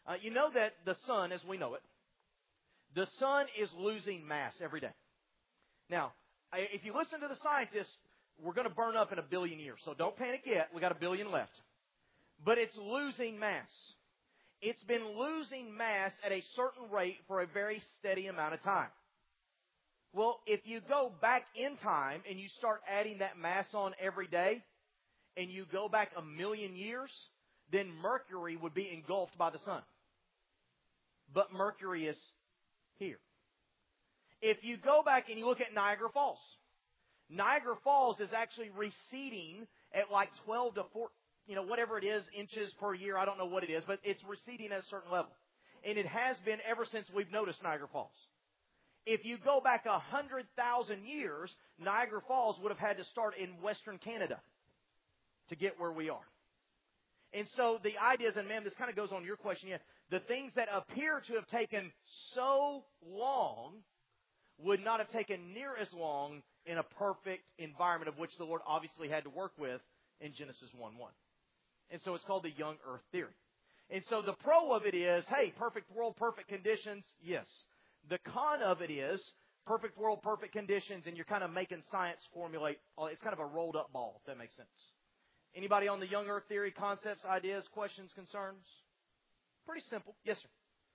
Uh, you know that the sun, as we know it, the sun is losing mass every day. Now, if you listen to the scientists, we're going to burn up in a billion years. So don't panic yet. We got a billion left. But it's losing mass. It's been losing mass at a certain rate for a very steady amount of time. Well, if you go back in time and you start adding that mass on every day, and you go back a million years, then Mercury would be engulfed by the sun. But Mercury is here. If you go back and you look at Niagara Falls, Niagara Falls is actually receding at like twelve to fourteen, you know, whatever it is, inches per year. I don't know what it is, but it's receding at a certain level. And it has been ever since we've noticed Niagara Falls. If you go back one hundred thousand years, Niagara Falls would have had to start in Western Canada to get where we are. And so the idea is, and ma'am, this kind of goes on your question, yeah, the things that appear to have taken so long would not have taken near as long in a perfect environment of which the Lord obviously had to work with in Genesis one one. And so it's called the young earth theory. And so the pro of it is, hey, perfect world, perfect conditions, yes. The con of it is perfect world, perfect conditions, and you're kind of making science formulate. It's kind of a rolled up ball, if that makes sense. Anybody on the young earth theory, concepts, ideas, questions, concerns? Pretty simple. Yes, sir.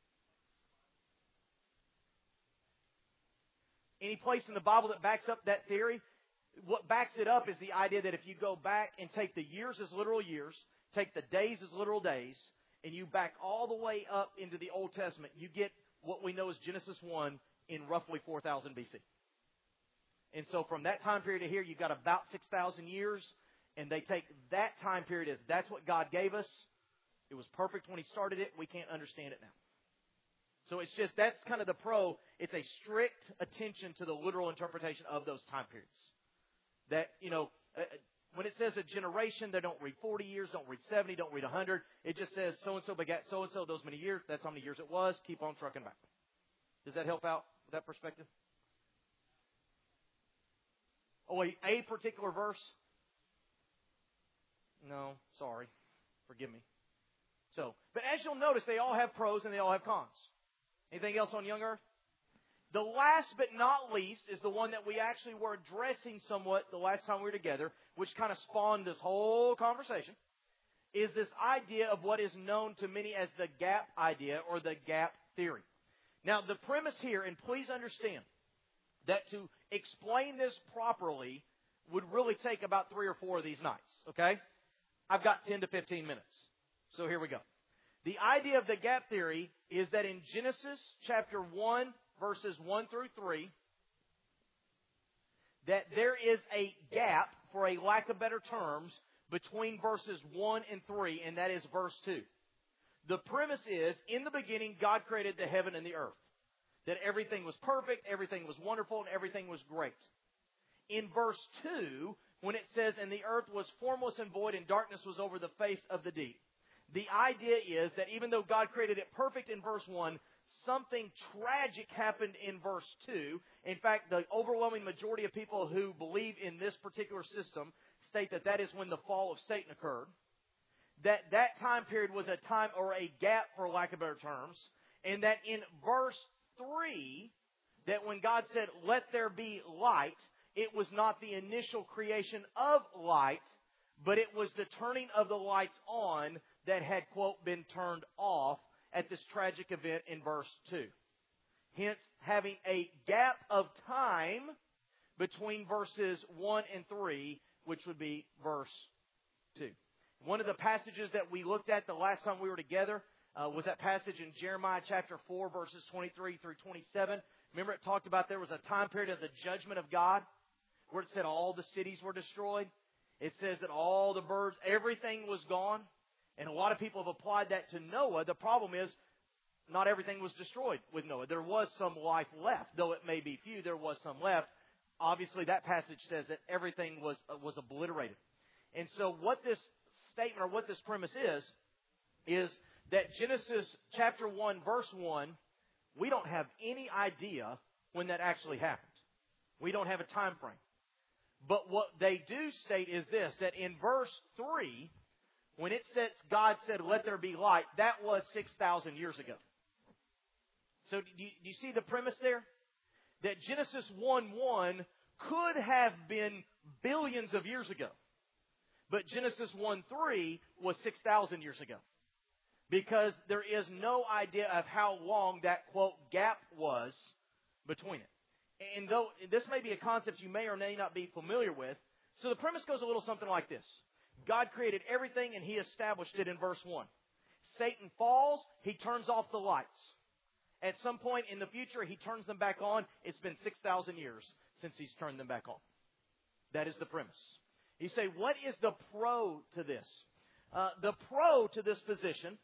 Any place in the Bible that backs up that theory? What backs it up is the idea that if you go back and take the years as literal years, take the days as literal days, and you back all the way up into the Old Testament, you get what we know as Genesis one in roughly four thousand B C. And so from that time period to here, you've got about six thousand years, and they take that time period as that's what God gave us. It was perfect when He started it. We can't understand it now. So it's just, that's kind of the pro. It's a strict attention to the literal interpretation of those time periods. That, you know, uh, when it says a generation, they don't read forty years, don't read seventy, don't read one hundred. It just says so-and-so begat so-and-so those many years. That's how many years it was. Keep on trucking back. Does that help out with that perspective? Oh, wait, a particular verse? No, sorry. Forgive me. So, but as you'll notice, they all have pros and they all have cons. Anything else on young earth? The last but not least is the one that we actually were addressing somewhat the last time we were together, which kind of spawned this whole conversation, is this idea of what is known to many as the gap idea or the gap theory. Now, the premise here, and please understand, that to explain this properly would really take about three or four of these nights, okay? I've got ten to fifteen minutes. So here we go. The idea of the gap theory is that in Genesis chapter one, verses one through three, that there is a gap, for a lack of better terms, between verses one and three, and that is verse two. The premise is, in the beginning, God created the heaven and the earth. That everything was perfect, everything was wonderful, and everything was great. In verse two, when it says, and the earth was formless and void, and darkness was over the face of the deep. The idea is that even though God created it perfect in verse one, something tragic happened in verse two. In fact, the overwhelming majority of people who believe in this particular system state that that is when the fall of Satan occurred. That that time period was a time or a gap, for lack of better terms. And that in verse three, that when God said, let there be light, it was not the initial creation of light, but it was the turning of the lights on that had, quote, been turned off at this tragic event in verse two. Hence, having a gap of time between verses one and three, which would be verse two. One of the passages that we looked at the last time we were together uh, was that passage in Jeremiah chapter four, verses twenty-three through twenty-seven. Remember, it talked about there was a time period of the judgment of God where it said all the cities were destroyed. It says that all the birds, everything was gone. And a lot of people have applied that to Noah. The problem is, not everything was destroyed with Noah. There was some life left. Though it may be few, there was some left. Obviously, that passage says that everything was uh, was obliterated. And so what this statement or what this premise is, is that Genesis chapter one, verse one, we don't have any idea when that actually happened. We don't have a time frame. But what they do state is this, that in verse three, When it says God said, let there be light, that was six thousand years ago. So do you, do you see the premise there? That Genesis one one could have been billions of years ago. But Genesis one three was six thousand years ago. Because there is no idea of how long that, quote, gap was between it. And though this may be a concept you may or may not be familiar with, so the premise goes a little something like this. God created everything and He established it in verse one. Satan falls, he turns off the lights. At some point in the future, he turns them back on. It's been six thousand years since he's turned them back on. That is the premise. You say, what is the pro to this? Uh, the pro to this position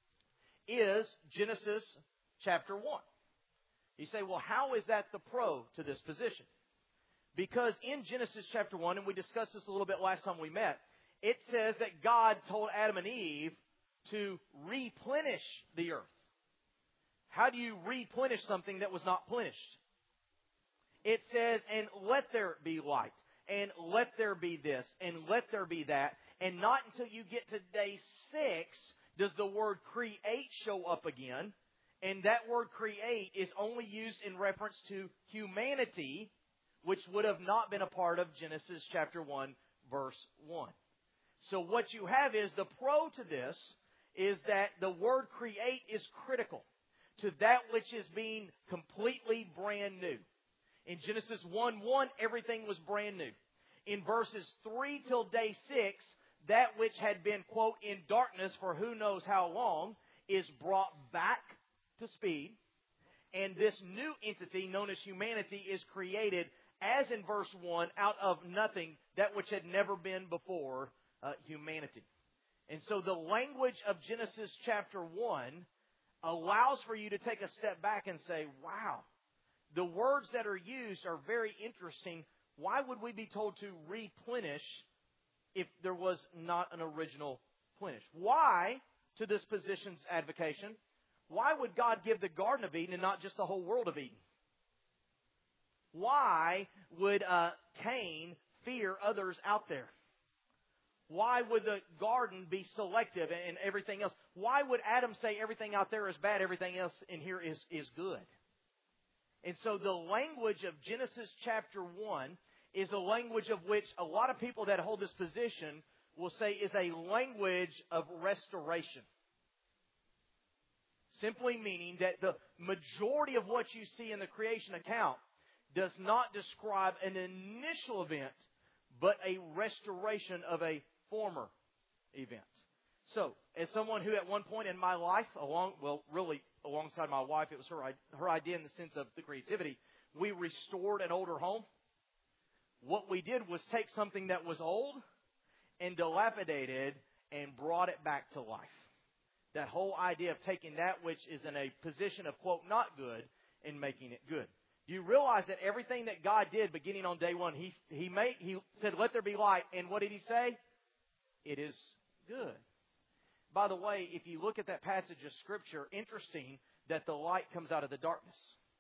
is Genesis chapter one. You say, well, how is that the pro to this position? Because in Genesis chapter one, and we discussed this a little bit last time we met, it says that God told Adam and Eve to replenish the earth. How do you replenish something that was not plenished? It says, and let there be light, and let there be this, and let there be that, and not until you get to day six does the word create show up again. And that word create is only used in reference to humanity, which would have not been a part of Genesis chapter one, verse one. So what you have is the pro to this is that the word create is critical to that which is being completely brand new. In Genesis one one, everything was brand new. In verses three till day six, that which had been, quote, in darkness for who knows how long is brought back to speed. And this new entity known as humanity is created, as in verse one, out of nothing, that which had never been before uh, humanity. And so the language of Genesis chapter one allows for you to take a step back and say, wow, the words that are used are very interesting. Why would we be told to replenish if there was not an original plenish? Why, to this position's advocation, why would God give the Garden of Eden and not just the whole world of Eden? Why would uh, Cain fear others out there? Why would the garden be selective and everything else? Why would Adam say everything out there is bad, everything else in here is, is good? And so the language of Genesis chapter one is a language of which a lot of people that hold this position will say is a language of restoration. Simply meaning that the majority of what you see in the creation account does not describe an initial event, but a restoration of a former event. So, as someone who at one point in my life, along well, really alongside my wife, it was her her idea in the sense of the creativity, we restored an older home. What we did was take something that was old and dilapidated and brought it back to life. That whole idea of taking that which is in a position of, quote, not good and making it good. Do you realize that everything that God did beginning on day one, He He made He said, let there be light. And what did He say? It is good. By the way, if you look at that passage of Scripture, interesting that the light comes out of the darkness.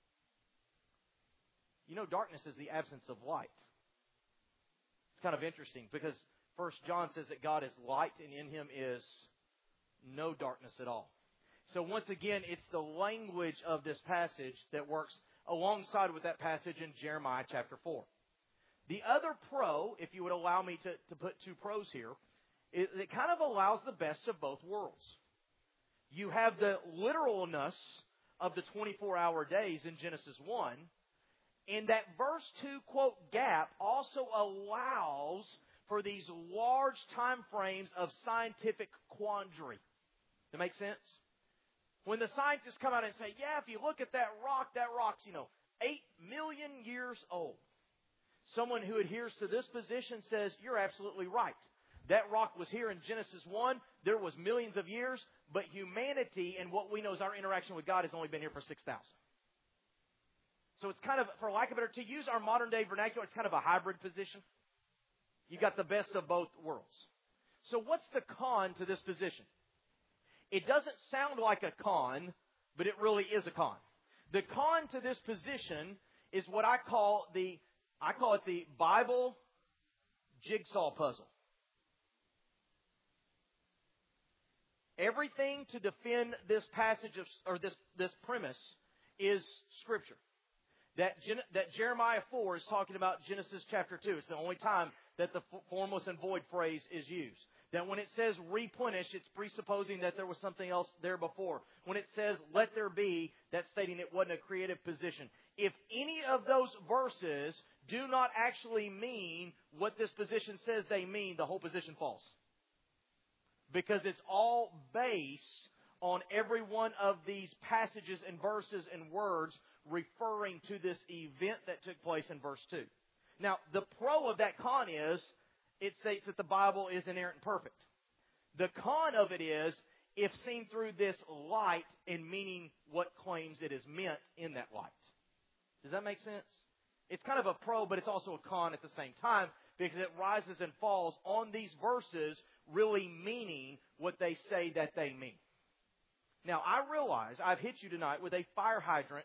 You know, darkness is the absence of light. It's kind of interesting because First John says that God is light and in Him is no darkness at all. So once again, it's the language of this passage that works alongside with that passage in Jeremiah chapter four. The other pro, if you would allow me to, to put two pros here, is it kind of allows the best of both worlds. You have the literalness of the twenty-four hour days in Genesis one, and that verse two, quote, gap also allows for these large time frames of scientific quandary. Does that make sense? When the scientists come out and say, yeah, if you look at that rock, that rock's, you know, eight million years old. Someone who adheres to this position says, you're absolutely right. That rock was here in Genesis one. There was millions of years, but humanity and what we know is our interaction with God has only been here for six thousand. So it's kind of, for lack of a better, to use our modern day vernacular, it's kind of a hybrid position. You got the best of both worlds. So what's the con to this position? It doesn't sound like a con, but it really is a con. The con to this position is what I call the, I call it the Bible jigsaw puzzle. Everything to defend this passage of, or this, this premise is Scripture. That, Gen- that Jeremiah four is talking about Genesis chapter two. It's the only time that the formless and void phrase is used. That when it says replenish, it's presupposing that there was something else there before. When it says let there be, that's stating it wasn't a creative position. If any of those verses do not actually mean what this position says they mean, the whole position falls. Because it's all based on every one of these passages and verses and words referring to this event that took place in verse two. Now, the pro of that con is, it states that the Bible is inerrant and perfect. The con of it is, if seen through this light and meaning what claims it is meant in that light. Does that make sense? It's kind of a pro, but it's also a con at the same time, because it rises and falls on these verses really meaning what they say that they mean. Now, I realize I've hit you tonight with a fire hydrant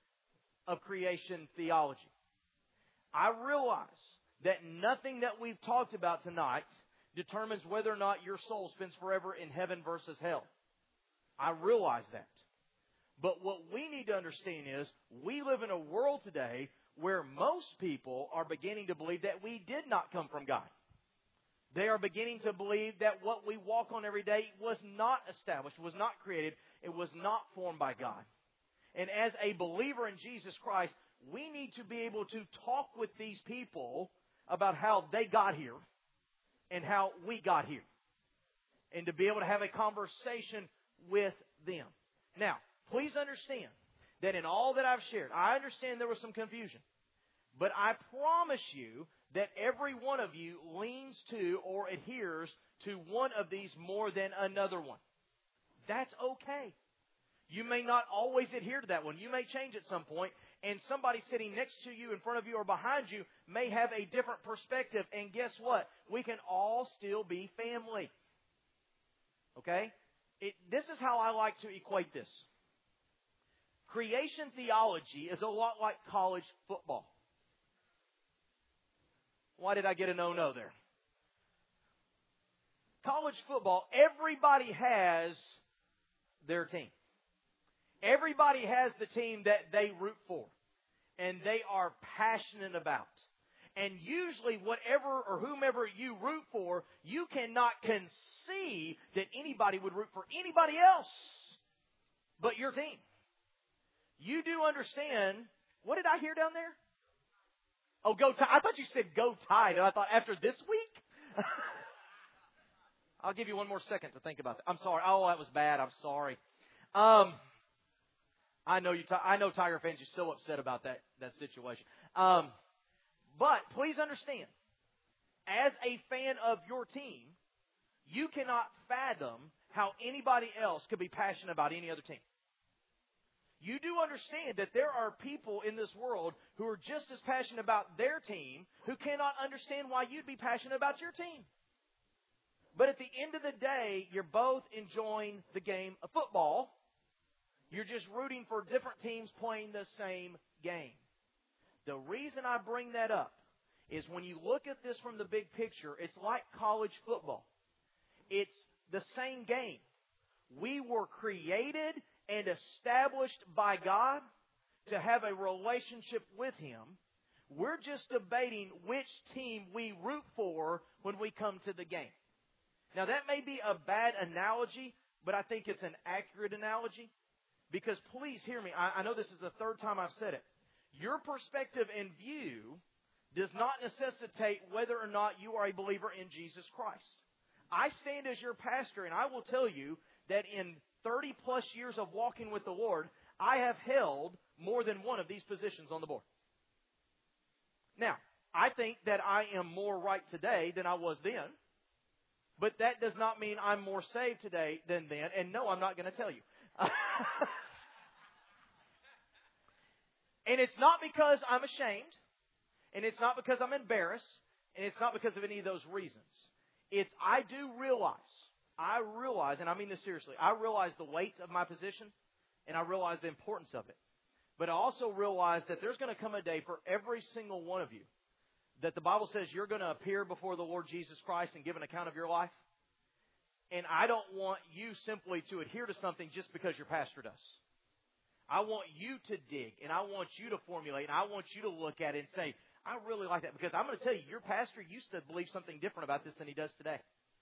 of creation theology. I realize that nothing that we've talked about tonight determines whether or not your soul spends forever in heaven versus hell. I realize that. But what we need to understand is we live in a world today where most people are beginning to believe that we did not come from God. They are beginning to believe that what we walk on every day was not established, was not created, it was not formed by God. And as a believer in Jesus Christ, we need to be able to talk with these people about how they got here and how we got here. And to be able to have a conversation with them. Now, please understand that in all that I've shared, I understand there was some confusion. But I promise you that every one of you leans to or adheres to one of these more than another one. That's okay. You may not always adhere to that one. You may change at some point, and somebody sitting next to you, in front of you, or behind you may have a different perspective. And guess what? We can all still be family. Okay? It, this is how I like to equate this. Creation theology is a lot like college football. Why did I get a no-no there? College football, everybody has their team. Everybody has the team that they root for and they are passionate about. And usually whatever or whomever you root for, you cannot conceive that anybody would root for anybody else but your team. You do understand, what did I hear down there? Oh, go Tide. I thought you said go Tide, and I thought after this week? I'll give you one more second to think about that. I'm sorry. Oh, that was bad. I'm sorry. Um, I know you. I know Tiger fans are so upset about that that situation. Um, but please understand, as a fan of your team, you cannot fathom how anybody else could be passionate about any other team. You do understand that there are people in this world who are just as passionate about their team who cannot understand why you'd be passionate about your team. But at the end of the day, you're both enjoying the game of football. You're just rooting for different teams playing the same game. The reason I bring that up is when you look at this from the big picture, it's like college football. It's the same game. We were created and established by God to have a relationship with Him. We're just debating which team we root for when we come to the game. Now, that may be a bad analogy, but I think it's an accurate analogy. Because please hear me. I, I know this is the third time I've said it. Your perspective and view does not necessitate whether or not you are a believer in Jesus Christ. I stand as your pastor, and I will tell you that in thirty plus years of walking with the Lord, I have held more than one of these positions on the board. Now, I think that I am more right today than I was then. But that does not mean I'm more saved today than then. And no, I'm not going to tell you. And it's not because I'm ashamed. And it's not because I'm embarrassed. And it's not because of any of those reasons. It's I do realize, I realize, and I mean this seriously, I realize the weight of my position. And I realize the importance of it. But I also realize that there's going to come a day for every single one of you that the Bible says you're going to appear before the Lord Jesus Christ and give an account of your life. And I don't want you simply to adhere to something just because your pastor does. I want you to dig, and I want you to formulate, and I want you to look at it and say, I really like that. Because I'm going to tell you, your pastor used to believe something different about this than he does today.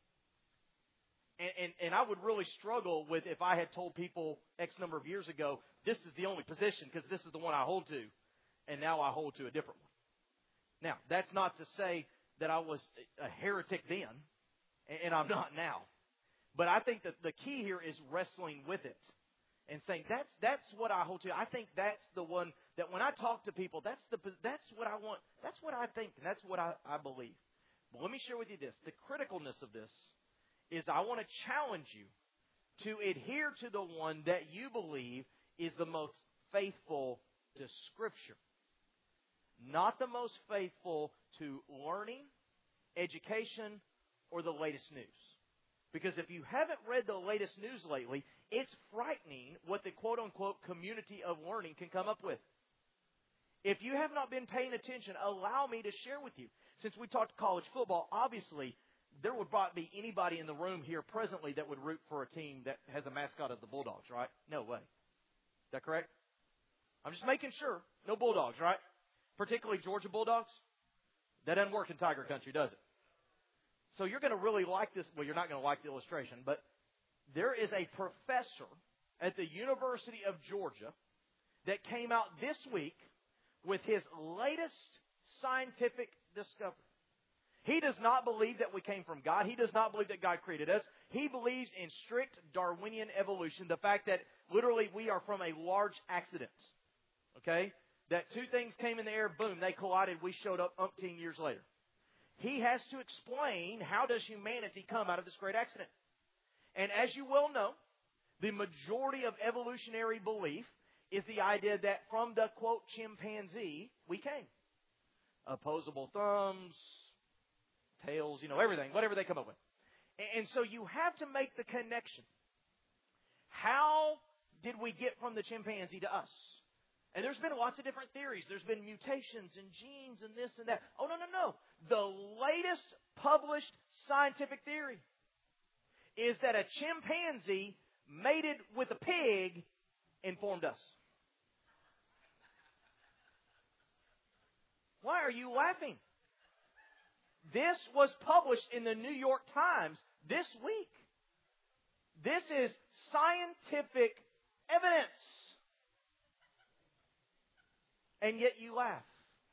And, and, and I would really struggle with if I had told people X number of years ago, this is the only position because this is the one I hold to, and now I hold to a different one. Now, that's not to say that I was a heretic then, and I'm not now. But I think that the key here is wrestling with it and saying, that's that's what I hold to. I think that's the one that when I talk to people, that's the that's what I want. That's what I think, and that's what I, I believe. But let me share with you this. The criticalness of this is I want to challenge you to adhere to the one that you believe is the most faithful to Scripture. Not the most faithful to learning, education, or the latest news. Because if you haven't read the latest news lately, it's frightening what the quote-unquote community of learning can come up with. If you have not been paying attention, allow me to share with you. Since we talked college football, obviously, there would not be anybody in the room here presently that would root for a team that has a mascot of the Bulldogs, right? No way. Is that correct? I'm just making sure. No Bulldogs, right? Particularly Georgia Bulldogs. That doesn't work in Tiger Country, does it? So you're going to really like this. Well, you're not going to like the illustration, but there is a professor at the University of Georgia that came out this week with his latest scientific discovery. He does not believe that we came from God. He does not believe that God created us. He believes in strict Darwinian evolution, the fact that literally we are from a large accident. Okay? That two things came in the air, boom, they collided, we showed up umpteen years later. He has to explain how does humanity come out of this great accident. And as you well know, the majority of evolutionary belief is the idea that from the, quote, chimpanzee, we came. Opposable thumbs, tails, you know, everything, whatever they come up with. And so you have to make the connection. How did we get from the chimpanzee to us? And there's been lots of different theories. There's been mutations and genes and this and that. Oh, no, no, no. The latest published scientific theory is that a chimpanzee mated with a pig and formed us. Why are you laughing? This was published in the New York Times this week. This is scientific evidence. And yet you laugh.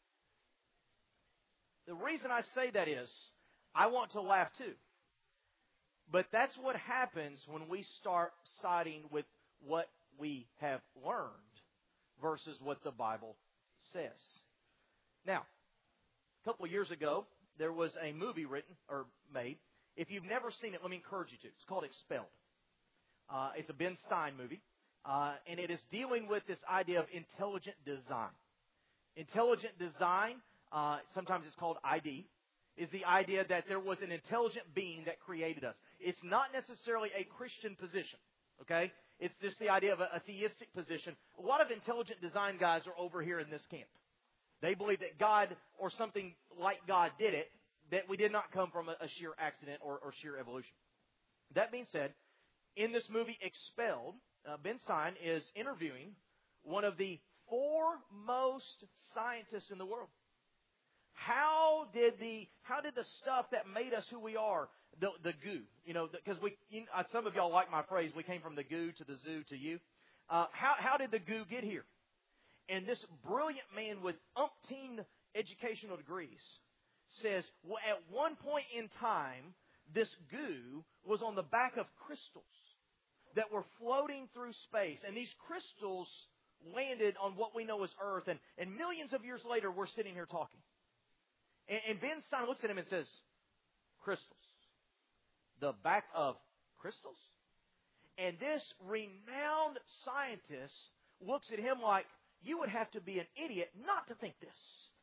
The reason I say that is, I want to laugh too. But that's what happens when we start siding with what we have learned versus what the Bible says. Now, a couple of years ago, there was a movie written, or made. If you've never seen it, let me encourage you to. It's called Expelled. Uh, it's a Ben Stein movie. Uh, and it is dealing with this idea of intelligent design. Intelligent design, uh, sometimes it's called I D, is the idea that there was an intelligent being that created us. It's not necessarily a Christian position, okay? It's just the idea of a, a theistic position. A lot of intelligent design guys are over here in this camp. They believe that God or something like God did it, that we did not come from a, a sheer accident or, or sheer evolution. That being said, in this movie Expelled, uh, Ben Stein is interviewing one of the foremost scientists in the world. How did the how did the stuff that made us who we are, the the goo, you know, because we you know, some of y'all like my phrase, we came from the goo to the zoo to you. Uh, how how did the goo get here? And this brilliant man with umpteen educational degrees says, well, at one point in time, this goo was on the back of crystals that were floating through space, and these crystals landed on what we know as Earth, and, and millions of years later, we're sitting here talking. And, and Ben Stein looks at him and says, crystals. The back of crystals? And this renowned scientist looks at him like, you would have to be an idiot not to think this.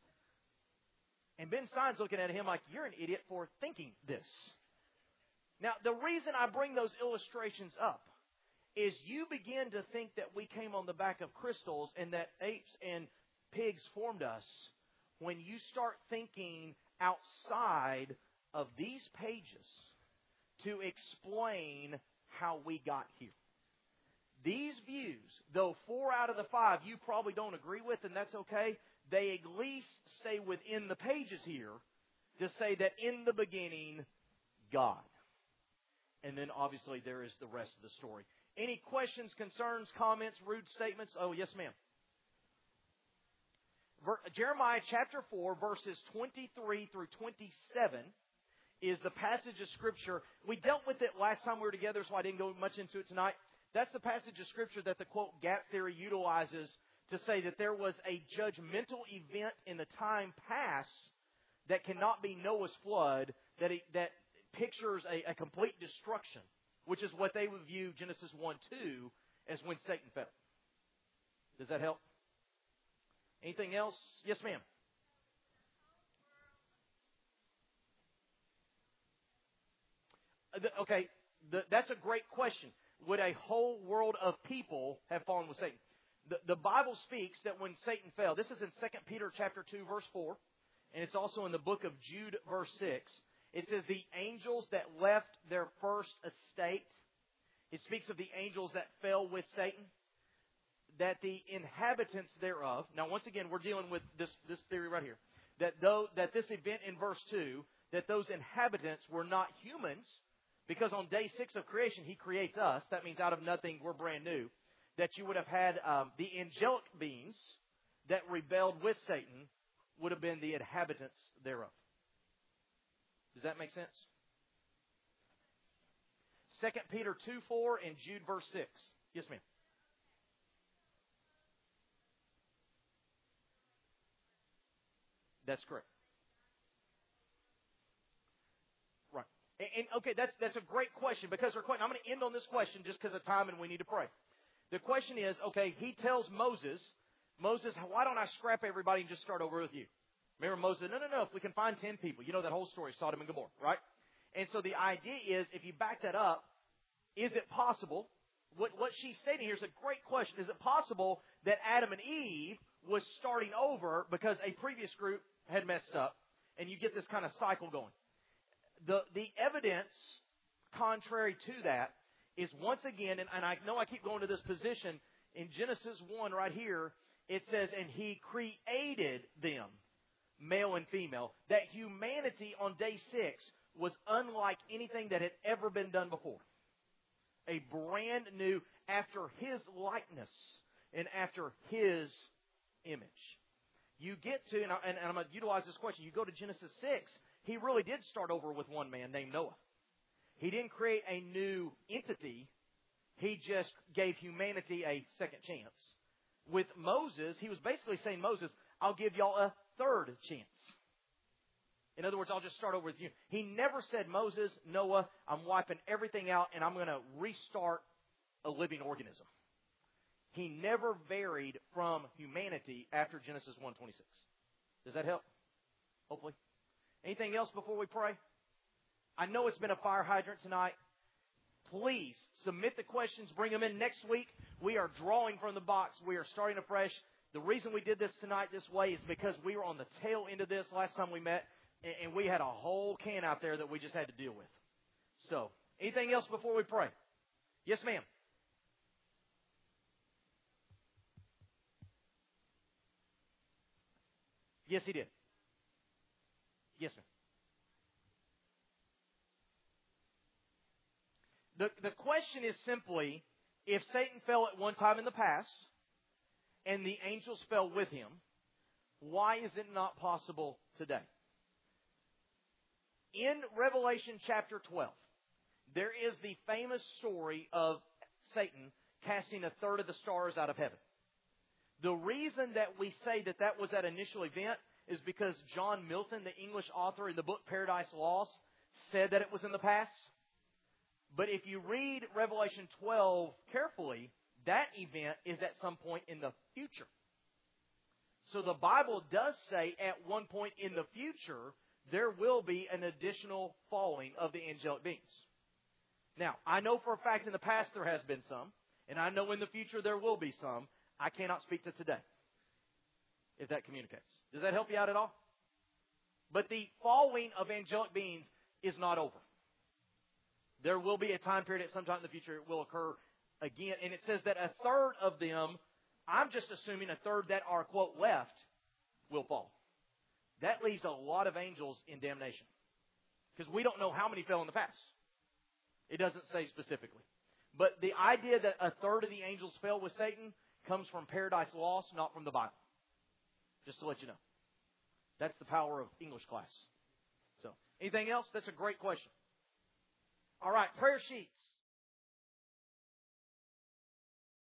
And Ben Stein's looking at him like, you're an idiot for thinking this. Now, the reason I bring those illustrations up is you begin to think that we came on the back of crystals and that apes and pigs formed us when you start thinking outside of these pages to explain how we got here. These views, though four out of the five you probably don't agree with, and that's okay, they at least stay within the pages here to say that in the beginning, God. And then obviously there is the rest of the story. Any questions, concerns, comments, rude statements? Oh, yes, ma'am. Jeremiah chapter four, verses twenty-three through twenty-seven is the passage of Scripture. We dealt with it last time we were together, so I didn't go much into it tonight. That's the passage of Scripture that the, quote, gap theory utilizes to say that there was a judgmental event in the time past that cannot be Noah's flood, that it, that pictures a, a complete destruction, which is what they would view Genesis one two as when Satan fell. Does that help? Anything else? Yes, ma'am. Okay, the, that's a great question. Would a whole world of people have fallen with Satan? The, the Bible speaks that when Satan fell, this is in Second Peter chapter two, verse four, and it's also in the book of Jude, verse six. It says the angels that left their first estate. It speaks of the angels that fell with Satan. That the inhabitants thereof. Now, once again, we're dealing with this, this theory right here. That though that this event in verse two, that those inhabitants were not humans, because on day six of creation, He creates us. That means out of nothing, we're brand new. That you would have had um, the angelic beings that rebelled with Satan would have been the inhabitants thereof. Does that make sense? Second Peter two four and Jude verse six. Yes, ma'am. That's correct. Right. And, and okay, that's that's a great question because I'm going to end on this question just because of time and we need to pray. The question is, okay, he tells Moses, Moses, why don't I scrap everybody and just start over with you? Remember Moses said, no, no, no, if we can find ten people. You know that whole story, Sodom and Gomorrah, right? And so the idea is, if you back that up, is it possible, what, what she's stating here is a great question, is it possible that Adam and Eve was starting over because a previous group had messed up, and you get this kind of cycle going? The, the evidence contrary to that is once again, and, and I know I keep going to this position, in Genesis one right here, it says, and He created them, male and female, that humanity on day six was unlike anything that had ever been done before. A brand new, after His likeness and after His image. You get to, and, I, and I'm going to utilize this question, you go to Genesis six, He really did start over with one man named Noah. He didn't create a new entity. He just gave humanity a second chance. With Moses, He was basically saying, Moses, I'll give y'all a third chance. In other words, I'll just start over with you. He never said, Moses, Noah, I'm wiping everything out and I'm going to restart a living organism. He never varied from humanity after Genesis one twenty-six. Does that help? Hopefully. Anything else before we pray? I know it's been a fire hydrant tonight. Please submit the questions. Bring them in next week. We are drawing from the box. We are starting afresh. The reason we did this tonight this way is because we were on the tail end of this last time we met, and we had a whole can out there that we just had to deal with. So, anything else before we pray? Yes, ma'am. Yes, he did. Yes, ma'am. The, the question is simply, if Satan fell at one time in the past, and the angels fell with him, why is it not possible today? In Revelation chapter twelve, there is the famous story of Satan casting a third of the stars out of heaven. The reason that we say that that was that initial event is because John Milton, the English author in the book Paradise Lost, said that it was in the past. But if you read Revelation twelve carefully, that event is at some point in the future. So the Bible does say at one point in the future, there will be an additional falling of the angelic beings. Now, I know for a fact in the past there has been some, and I know in the future there will be some. I cannot speak to today, if that communicates. Does that help you out at all? But the falling of angelic beings is not over. There will be a time period at some time in the future it will occur again. And it says that a third of them, I'm just assuming a third that are, quote, left, will fall. That leaves a lot of angels in damnation. Because we don't know how many fell in the past. It doesn't say specifically. But the idea that a third of the angels fell with Satan comes from Paradise Lost, not from the Bible. Just to let you know. That's the power of English class. So, anything else? That's a great question. All right, prayer sheets.